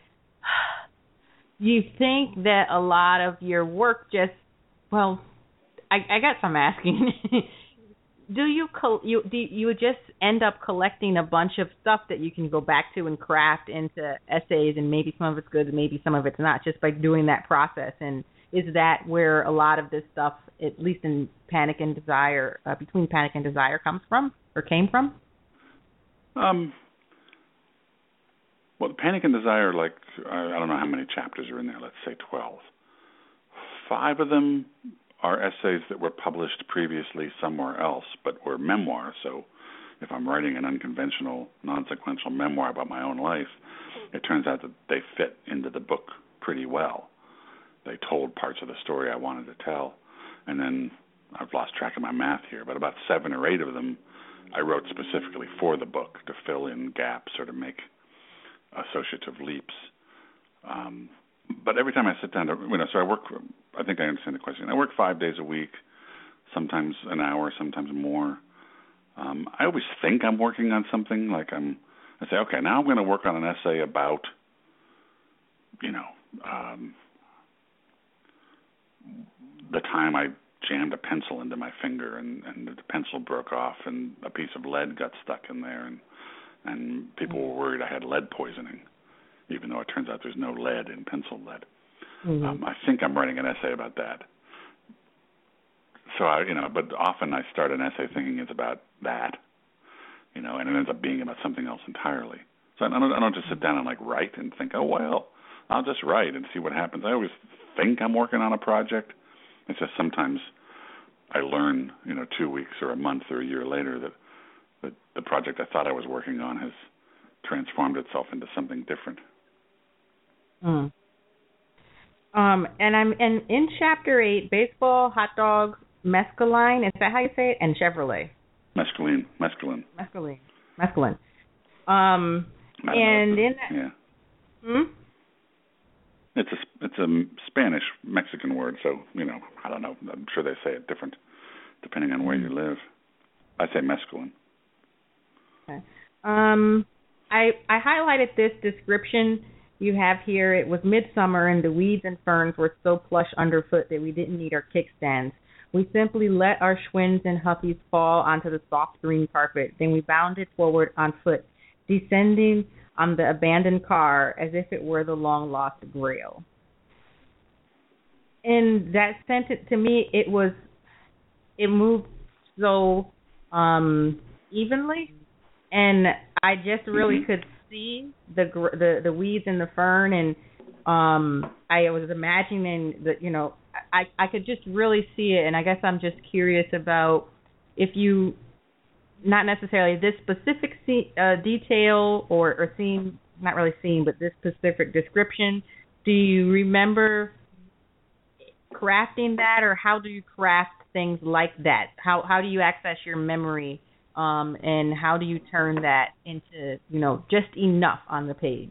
a lot of your work just, I guess I'm asking, do you just end up collecting a bunch of stuff that you can go back to and craft into essays, and maybe some of it's good and maybe some of it's not, just by doing that process? And is that where a lot of this stuff, at least in Panic and Desire, between Panic and Desire, comes from or came from? Well, Panic and Desire, I don't know how many chapters are in there. Let's say 12. 5 of them are essays that were published previously somewhere else, but were memoirs. So if I'm writing an unconventional, non-sequential memoir about my own life, it turns out that they fit into the book pretty well. They told parts of the story I wanted to tell. And then I've lost track of my math here, but about 7 or 8 of them I wrote specifically for the book to fill in gaps or to make associative leaps. But every time I sit down so I work, I think I understand the question. I work 5 days a week, sometimes an hour, sometimes more. I always think I'm working on something. I say, okay, now I'm going to work on an essay about, the time I jammed a pencil into my finger and the pencil broke off and a piece of lead got stuck in there and people were worried I had lead poisoning, even though it turns out there's no lead in pencil lead. Mm-hmm. I think I'm writing an essay about that. So but often I start an essay thinking it's about that, and it ends up being about something else entirely. So I don't just sit down and write and think, oh well, I'll just write and see what happens. I always think I'm working on a project. It's just sometimes I learn, 2 weeks or a month or a year later that the project I thought I was working on has transformed itself into something different. Mm. And I'm in chapter 8, baseball, hot dogs, mescaline. Is that how you say it? And Chevrolet. Mescaline. And in that, yeah. Hmm? It's a Spanish Mexican word, so I don't know. I'm sure they say it different depending on where you live. I say mescaline. Okay. I highlighted this description you have here. It was midsummer and the weeds and ferns were so plush underfoot that we didn't need our kickstands. We simply let our Schwinns and Huffies fall onto the soft green carpet. Then we bounded forward on foot, descending on the abandoned car as if it were the long-lost Grail. And that sentence, to me, it moved so evenly, and I just really could see the weeds and the fern, and I was imagining that, I could just really see it, and I guess I'm just curious about if you, not necessarily this specific detail or scene, not really scene, but this specific description, do you remember crafting that, or how do you craft things like that? How do you access your memory, and how do you turn that into, just enough on the page?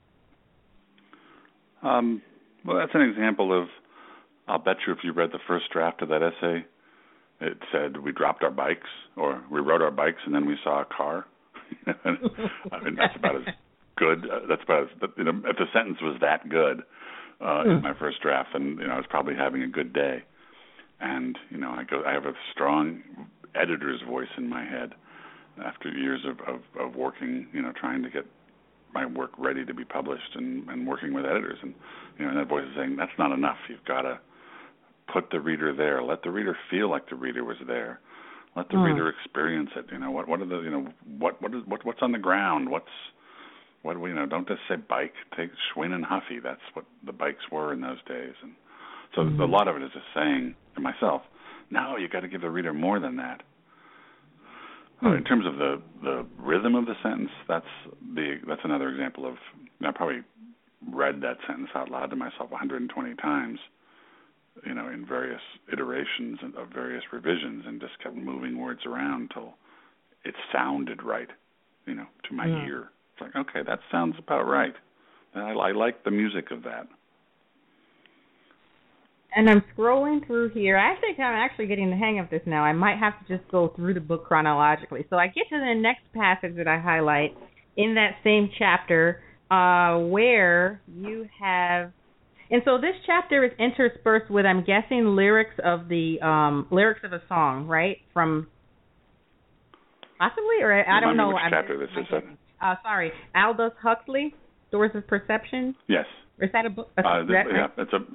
Well, that's an example of, I'll bet you if you read the first draft of that essay, it said we dropped our bikes, or we rode our bikes and then we saw a car. I mean, that's about as good. That's about as, if the sentence was that good in my first draft, then I was probably having a good day. And I have a strong editor's voice in my head after years of working, trying to get my work ready to be published and working with editors, and that voice is saying that's not enough. You've got to put the reader there. Let the reader feel like the reader was there. Let the reader experience it. What are the what's on the ground? Don't just say bike. Take Schwinn and Huffy. That's what the bikes were in those days. And so a lot of it is just saying to myself, no, you got to give the reader more than that. In terms of the rhythm of the sentence, that's another example of, I probably read that sentence out loud to myself 120 times, in various iterations of various revisions, and just kept moving words around till it sounded right, to my ear. It's like, okay, that sounds about right. I like the music of that. And I'm scrolling through here. I think I'm actually getting the hang of this now. I might have to just go through the book chronologically. So I get to the next passage that I highlight in that same chapter, where you have, and so this chapter is interspersed with, I'm guessing, lyrics of a song, right? From possibly, or I don't know. Which chapter this is? Sorry, Aldous Huxley, Doors of Perception. Yes. Is that a book? Yeah,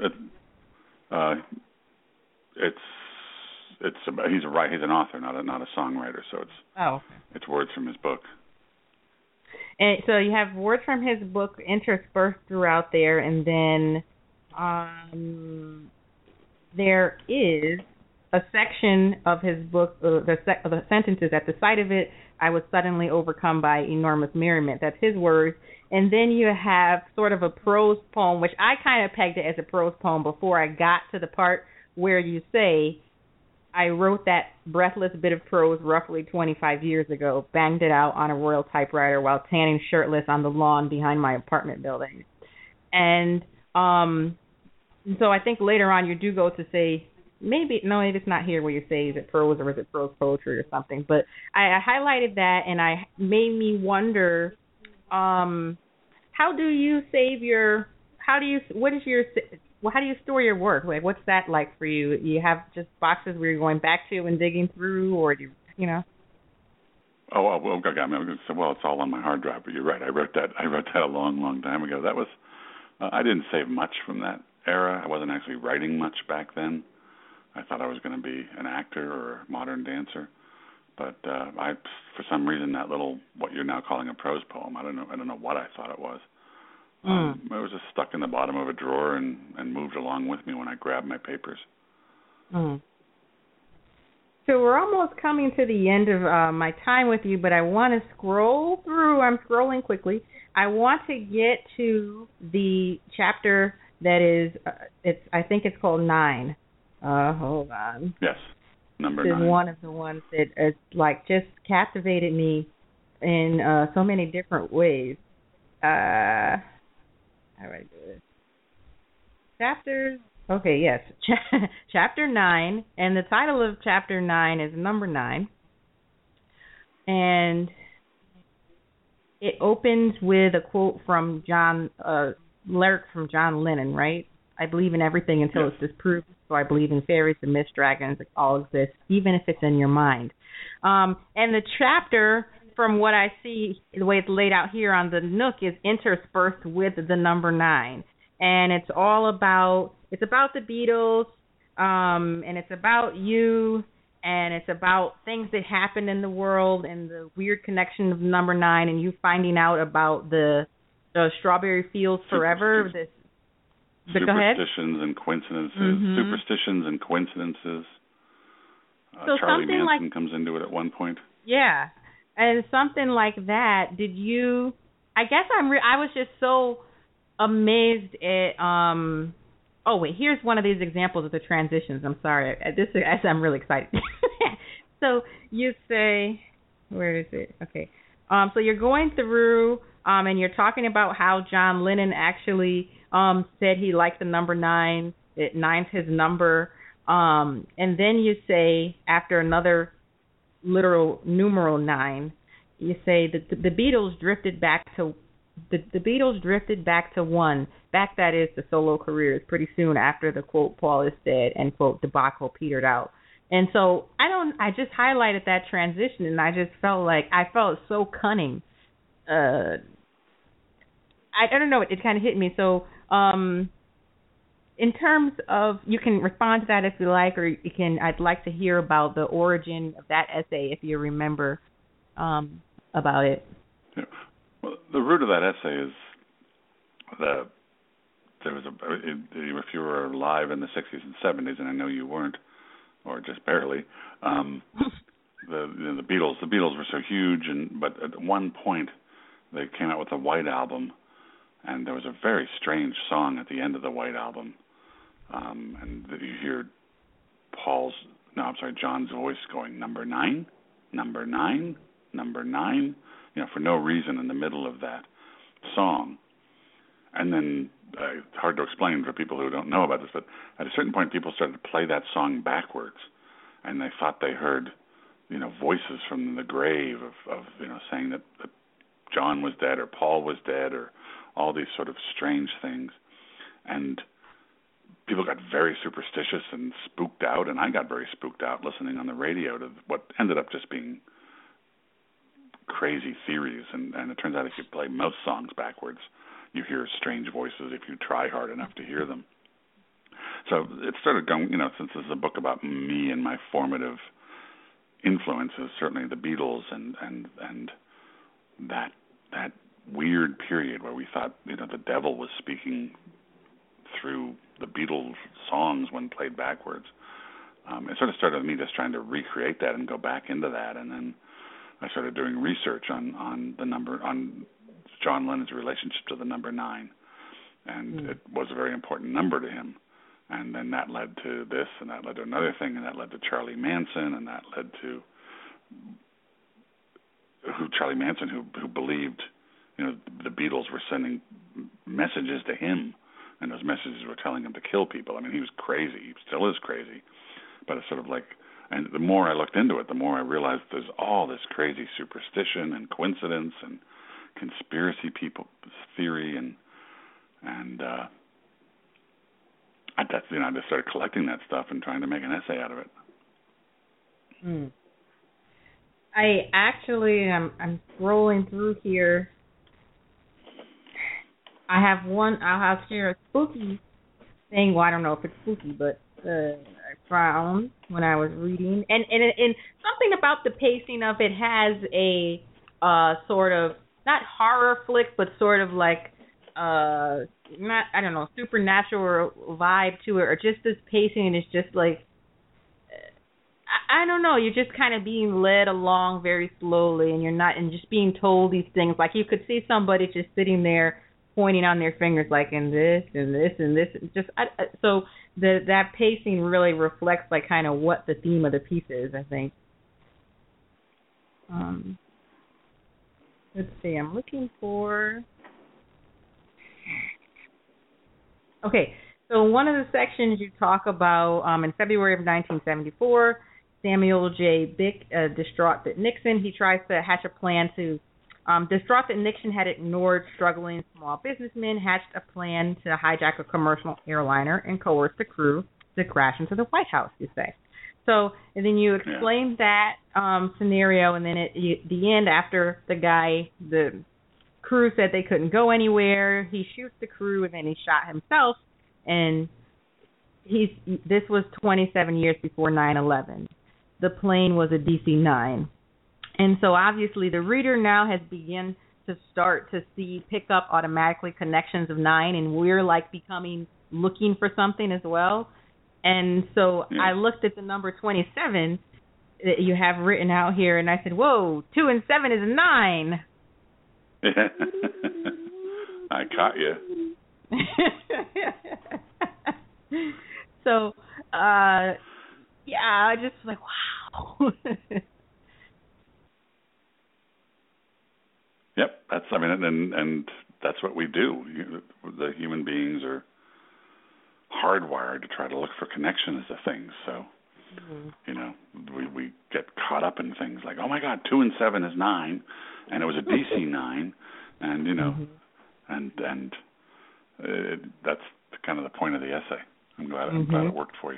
he's an author, not a songwriter, so it's words from his book. And so you have words from his book interspersed throughout there, and then there is a section of his book, the sentences, at the sight of it, I was suddenly overcome by enormous merriment. That's his words. And then you have sort of a prose poem, which I kind of pegged it as a prose poem before I got to the part where you say, I wrote that breathless bit of prose roughly 25 years ago, banged it out on a Royal typewriter while tanning shirtless on the lawn behind my apartment building. And so I think later on you do go to say, maybe it's not here where you say, is it prose or is it prose poetry or something. But I highlighted that, and I made me wonder, how do you store your work? Like, what's that like for you? You have just boxes where you're going back to and digging through, or do you know? Oh, well, okay. I mean, it's all on my hard drive. But you're right. I wrote that a long, long time ago. That was, I didn't save much from that era. I wasn't actually writing much back then. I thought I was going to be an actor or a modern dancer, but for some reason, that little, what you're now calling a prose poem, I don't know what I thought it was. It was just stuck in the bottom of a drawer and moved along with me when I grabbed my papers. So we're almost coming to the end of my time with you, but I want to scroll through. I'm scrolling quickly. I want to get to the chapter that is, I think it's called 9. Hold on. Yes, number This 9. is one of the ones that is like just captivated me in so many different ways. How do I do this? Chapters. Okay, yes. Chapter 9, and the title of Chapter 9 is Number 9. And it opens with a quote from lyric from John Lennon, right? I believe in everything until it's disproved, so I believe in fairies and myths, dragons, all exist, even if it's in your mind. And the chapter, from what I see, the way it's laid out here on the Nook, is interspersed with the number 9. And it's about the Beatles, and it's about you, and it's about things that happen in the world and the weird connection of number 9, and you finding out about the Strawberry Fields Forever. Go ahead. Superstitions and coincidences. Mm-hmm. Superstitions and coincidences. So Charlie Manson like, comes into it at one point. Yeah, and something like that. Did you? I guess I was just so amazed at. Oh wait, here's one of these examples of the transitions. I'm sorry, I'm really excited. So you say, where is it? Okay. So you're going through, and you're talking about how John Lennon actually said he liked the number 9. That 9's his number. And then you say, after another literal numeral 9, you say that the Beatles drifted back to one. Back, that is, the solo careers pretty soon after the quote Paul is dead and quote debacle petered out. And so I just highlighted that transition, and I just felt so cunning. I don't know, it kind of hit me. So in terms of, you can respond to that if you like, or I'd like to hear about the origin of that essay if you remember about it. Yeah. Well, the root of that essay is if you were alive in the 60s and 70s, and I know you weren't, or just barely, the Beatles were so huge, but at one point they came out with a White Album, and there was a very strange song at the end of the White Album, and you hear John's voice going, number 9, number 9, number 9, for no reason in the middle of that song. And then, hard to explain for people who don't know about this, but at a certain point people started to play that song backwards, and they thought they heard, voices from the grave of saying that John was dead or Paul was dead or all these sort of strange things. And people got very superstitious and spooked out, and I got very spooked out listening on the radio to what ended up just being crazy theories. And it turns out if you play most songs backwards, you hear strange voices if you try hard enough to hear them. So it started going, since this is a book about me and my formative influences, certainly the Beatles and that weird period where we thought, the devil was speaking through the Beatles songs when played backwards. It sort of started with me just trying to recreate that and go back into that, and then I started doing research on the number, on John Lennon's relationship to the number 9, and it was a very important number to him. And then that led to this, and that led to another thing, and that led to Charlie Manson, and that led to Charlie Manson, who believed, the Beatles were sending messages to him, and those messages were telling him to kill people. I mean, he was crazy. He still is crazy. But it's sort of like, and the more I looked into it, the more I realized there's all this crazy superstition and coincidence and conspiracy theory, and I just started collecting that stuff and trying to make an essay out of it. I actually, I'm scrolling through here. I'll share a spooky thing. Well, I don't know if it's spooky, but I found when I was reading, and something about the pacing of it has a sort of, not horror flick, but sort of like supernatural vibe to it, or just this pacing is just like, I don't know. You're just kind of being led along very slowly, and you're not, and just being told these things. Like you could see somebody just sitting there pointing on their fingers, like in this and this and this. So that pacing really reflects like kind of what the theme of the piece is, I think. Let's see. I'm looking for. Okay. So one of the sections you talk about in February of 1974, Samuel J. Bick, distraught that Nixon, he tries to hatch a plan to, distraught that Nixon had ignored struggling small businessmen, hatched a plan to hijack a commercial airliner and coerce the crew to crash into the White House, you say. So, and then you explain that scenario, and then at the end, after the crew said they couldn't go anywhere, he shoots the crew, and then he shot himself. And this was 27 years before 9/11. The plane was a DC-9. And so obviously the reader now has begun to start to pick up automatically connections of 9, and we're like looking for something as well. And so I looked at the number 27 that you have written out here, and I said, whoa, 2 and 7 is 9. I caught you. So, I just was like, wow. Yep, and that's what we do. The human beings are hardwired to try to look for connections to things. So, we get caught up in things like, oh my God, 2 and 7 is 9, and it was a DC-9, and and that's kind of the point of the essay. I'm glad it worked for you.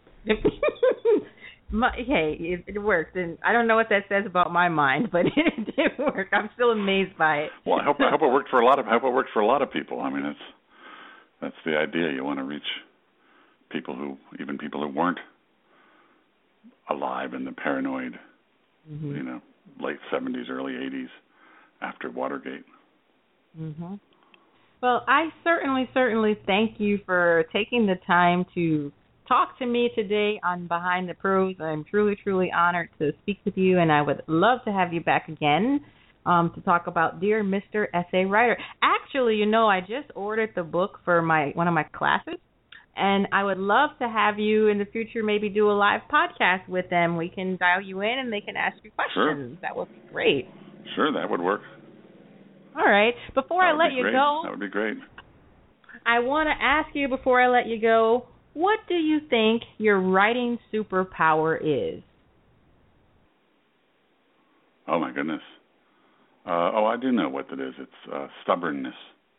Hey, it worked, and I don't know what that says about my mind, but it did work. I'm still amazed by it. Well, I hope it worked for a lot of people. I mean, that's the idea. You want to reach people who weren't alive in the paranoid, late 70s, early 80s, after Watergate. Mm-hmm. Well, I certainly thank you for taking the time to talk to me today on Behind the Prose. I'm truly honored to speak with you, and I would love to have you back again to talk about Dear Mr. Essay Writer. Actually, I just ordered the book for one of my classes, and I would love to have you in the future maybe do a live podcast with them. We can dial you in, and they can ask you questions. Sure. That would be great. Sure, that would work. All right. Before I let you go, that would be great. I want to ask you before I let you go, what do you think your writing superpower is? Oh my goodness. I do know what it is. It's stubbornness.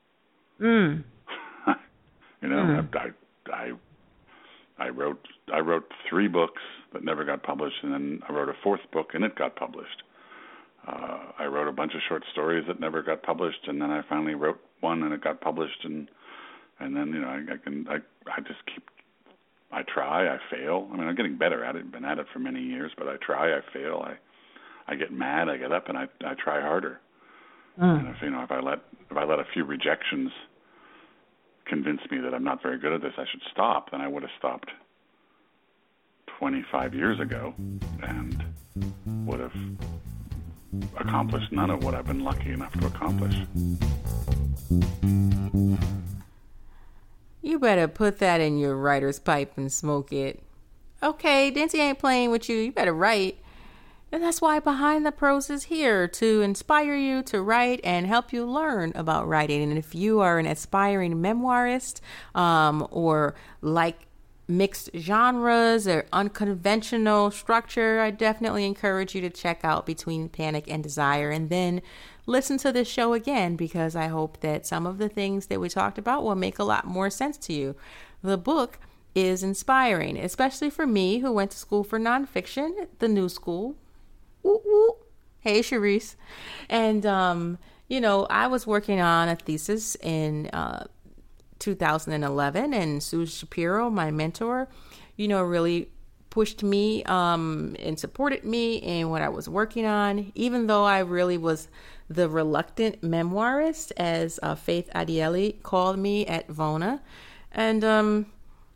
I wrote 3 books that never got published, and then I wrote a 4th book, and it got published. I wrote a bunch of short stories that never got published, and then I finally wrote one, and it got published, and then I try, I fail. I mean, I'm getting better at it. I've been at it for many years, but I try, I fail. I get mad, I get up, and I try harder. And if I let a few rejections convince me that I'm not very good at this, I should stop, then I would have stopped 25 years ago and would have accomplished none of what I've been lucky enough to accomplish. You better put that in your writer's pipe and smoke it. Okay, Dinty ain't playing with you. You better write. And that's why Behind the Prose is here, to inspire you to write and help you learn about writing. And if you are an aspiring memoirist or like mixed genres or unconventional structure, I definitely encourage you to check out Between Panic and Desire, and then listen to this show again, because I hope that some of the things that we talked about will make a lot more sense to you. The book is inspiring, especially for me, who went to school for nonfiction, the new school. Ooh, ooh. Hey, Sharice. And, I was working on a thesis in 2011, and Sue Shapiro, my mentor, really pushed me and supported me in what I was working on, even though I really was the reluctant memoirist, as Faith Adieli called me at VONA. And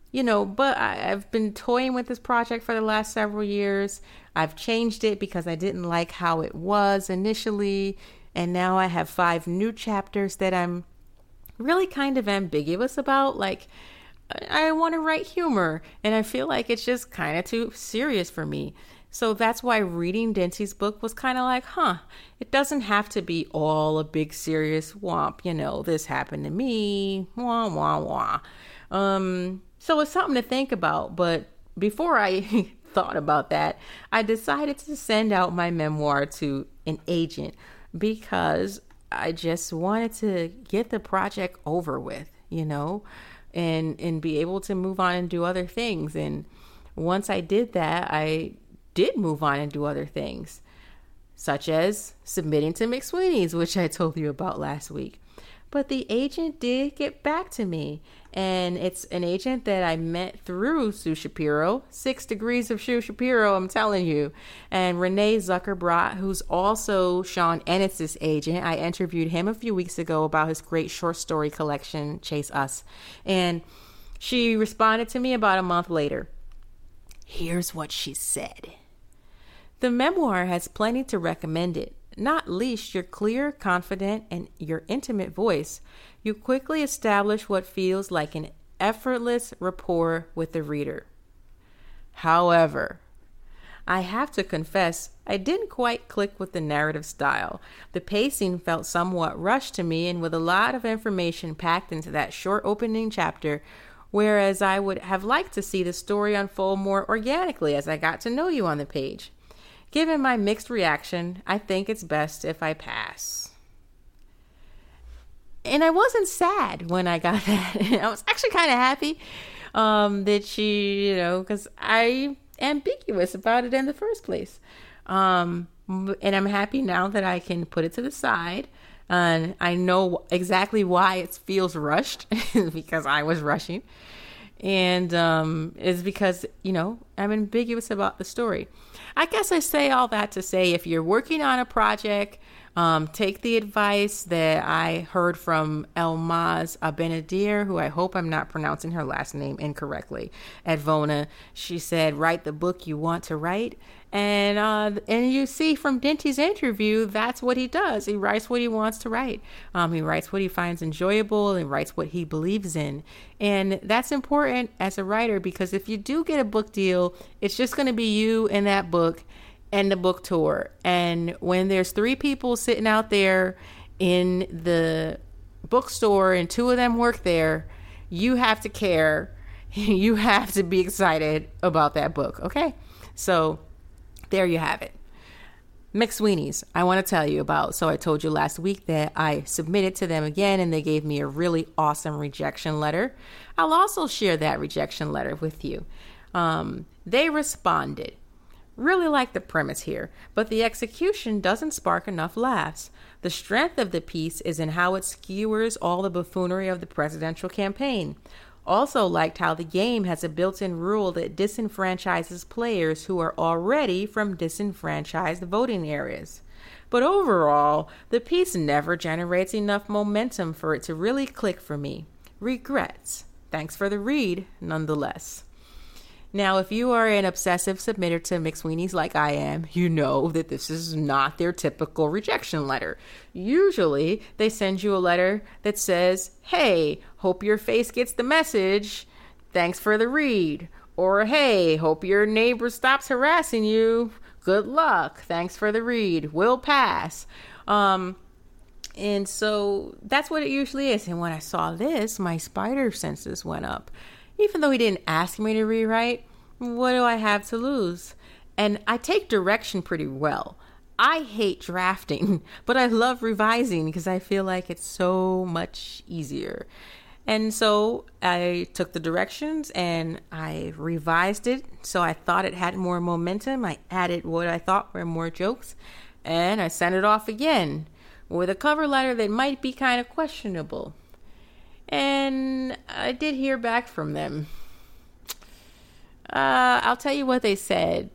But I've been toying with this project for the last several years. I've changed it because I didn't like how it was initially. And now I have 5 new chapters that I'm really kind of ambiguous about. Like, I want to write humor, and I feel like it's just kind of too serious for me. So that's why reading Dinty's book was kind of like, it doesn't have to be all a big serious womp, this happened to me, wah, wah, wah. So it's something to think about. But before I thought about that, I decided to send out my memoir to an agent because I just wanted to get the project over with, and be able to move on and do other things. And once I did that, I did move on and do other things, such as submitting to McSweeney's, which I told you about last week. But the agent did get back to me, and it's an agent that I met through Sue Shapiro, 6 Degrees of Sue Shapiro, I'm telling you. And Renee Zuckerbrot, who's also Sean Ennis's agent. I interviewed him a few weeks ago about his great short story collection, Chase Us. And she responded to me about a month later. Here's what she said. The memoir has plenty to recommend it. Not least your clear, confident, and your intimate voice. You quickly establish what feels like an effortless rapport with the reader. However, I have to confess, I didn't quite click with the narrative style. The pacing felt somewhat rushed to me, and with a lot of information packed into that short opening chapter, whereas I would have liked to see the story unfold more organically as I got to know you on the page. Given my mixed reaction, I think it's best if I pass. And I wasn't sad when I got that. I was actually kind of happy that she, because I'm ambiguous about it in the first place. And I'm happy now that I can put it to the side. And I know exactly why it feels rushed, because I was rushing. And it's because, I'm ambiguous about the story. I guess I say all that to say, if you're working on a project, take the advice that I heard from Elmaz Abenadir, who I hope I'm not pronouncing her last name incorrectly, at Vona. She said, write the book you want to write. And you see from Dinty's interview, that's what he does. He writes what he wants to write. He writes what he finds enjoyable and writes what he believes in. And that's important as a writer, because if you do get a book deal, it's just going to be you and that book and the book tour. And when there's 3 people sitting out there in the bookstore and 2 of them work there, you have to care. You have to be excited about that book. Okay. So there you have it. McSweeney's, I want to tell you about. So I told you last week that I submitted to them again, and they gave me a really awesome rejection letter. I'll also share that rejection letter with you. They responded. Really like the premise here, but the execution doesn't spark enough laughs. The strength of the piece is in how it skewers all the buffoonery of the presidential campaign. Also liked how the game has a built-in rule that disenfranchises players who are already from disenfranchised voting areas. But overall, the piece never generates enough momentum for it to really click for me. Regrets. Thanks for the read, nonetheless. Now, if you are an obsessive submitter to McSweeney's like I am, you know that this is not their typical rejection letter. Usually, they send you a letter that says, hey, hope your face gets the message. Thanks for the read. Or, hey, hope your neighbor stops harassing you. Good luck. Thanks for the read. We'll pass. And so that's what it usually is. And when I saw this, my spider senses went up. Even though he didn't ask me to rewrite, what do I have to lose? And I take direction pretty well. I hate drafting, but I love revising because I feel like it's so much easier. And so I took the directions and I revised it. So I thought it had more momentum. I added what I thought were more jokes, and I sent it off again with a cover letter that might be kind of questionable. And I did hear back from them. I'll tell you what they said,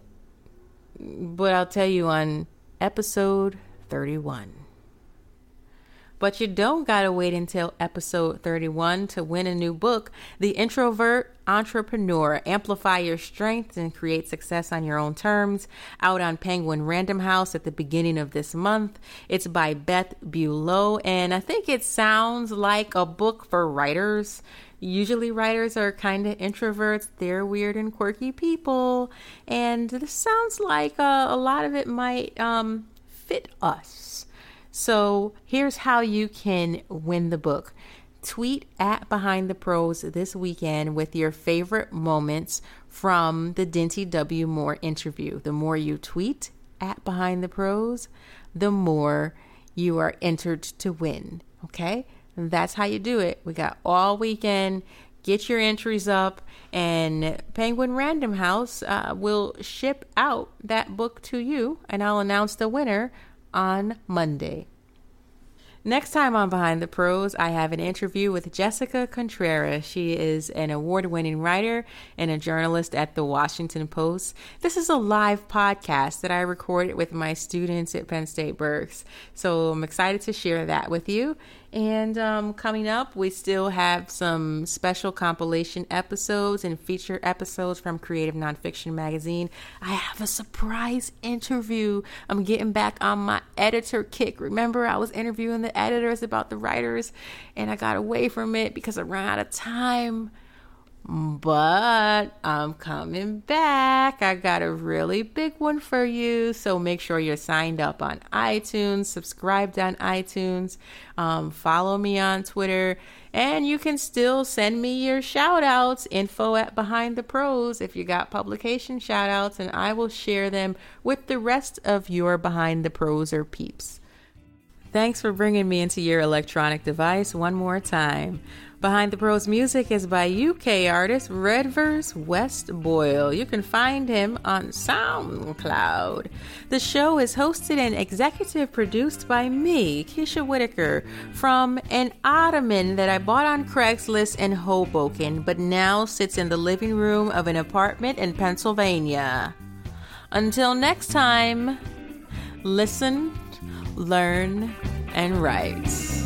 but I'll tell you on episode 31. But you don't gotta wait until episode 31 to win a new book. The Introvert Entrepreneur: Amplify Your Strengths and Create Success on Your Own Terms, out on Penguin Random House at the beginning of this month. It's by Beth Buelow, and I think it sounds like a book for writers. Usually writers are kind of introverts. They're weird and quirky people, and this sounds like a lot of it might fit us. So here's how you can win the book. Tweet at Behind the Pros this weekend with your favorite moments from the Dinty W. Moore interview. The more you tweet at Behind the Pros, the more you are entered to win. Okay? And that's how you do it. We got all weekend. Get your entries up, and Penguin Random House will ship out that book to you, and I'll announce the winner on Monday. Next time on Behind the Pros, I have an interview with Jessica Contreras. She is an award-winning writer and a journalist at The Washington Post. This is a live podcast that I recorded with my students at Penn State Berks. So I'm excited to share that with you. And coming up, we still have some special compilation episodes and feature episodes from Creative Nonfiction Magazine. I have a surprise interview. I'm getting back on my editor kick. Remember, I was interviewing the editors about the writers, and I got away from it because I ran out of time. But I'm coming back. I got a really big one for you. So make sure you're signed up on iTunes, subscribed on iTunes, follow me on Twitter, and you can still send me your shout outs, info at Behind the Pros, if you got publication shout outs, and I will share them with the rest of your Behind the Pros or peeps. Thanks for bringing me into your electronic device one more time. Behind the Pros music is by UK artist Redverse West Boyle. You can find him on SoundCloud. The show is hosted and executive produced by me, Keisha Whitaker, from an ottoman that I bought on Craigslist in Hoboken, but now sits in the living room of an apartment in Pennsylvania. Until next time, listen, learn, and write.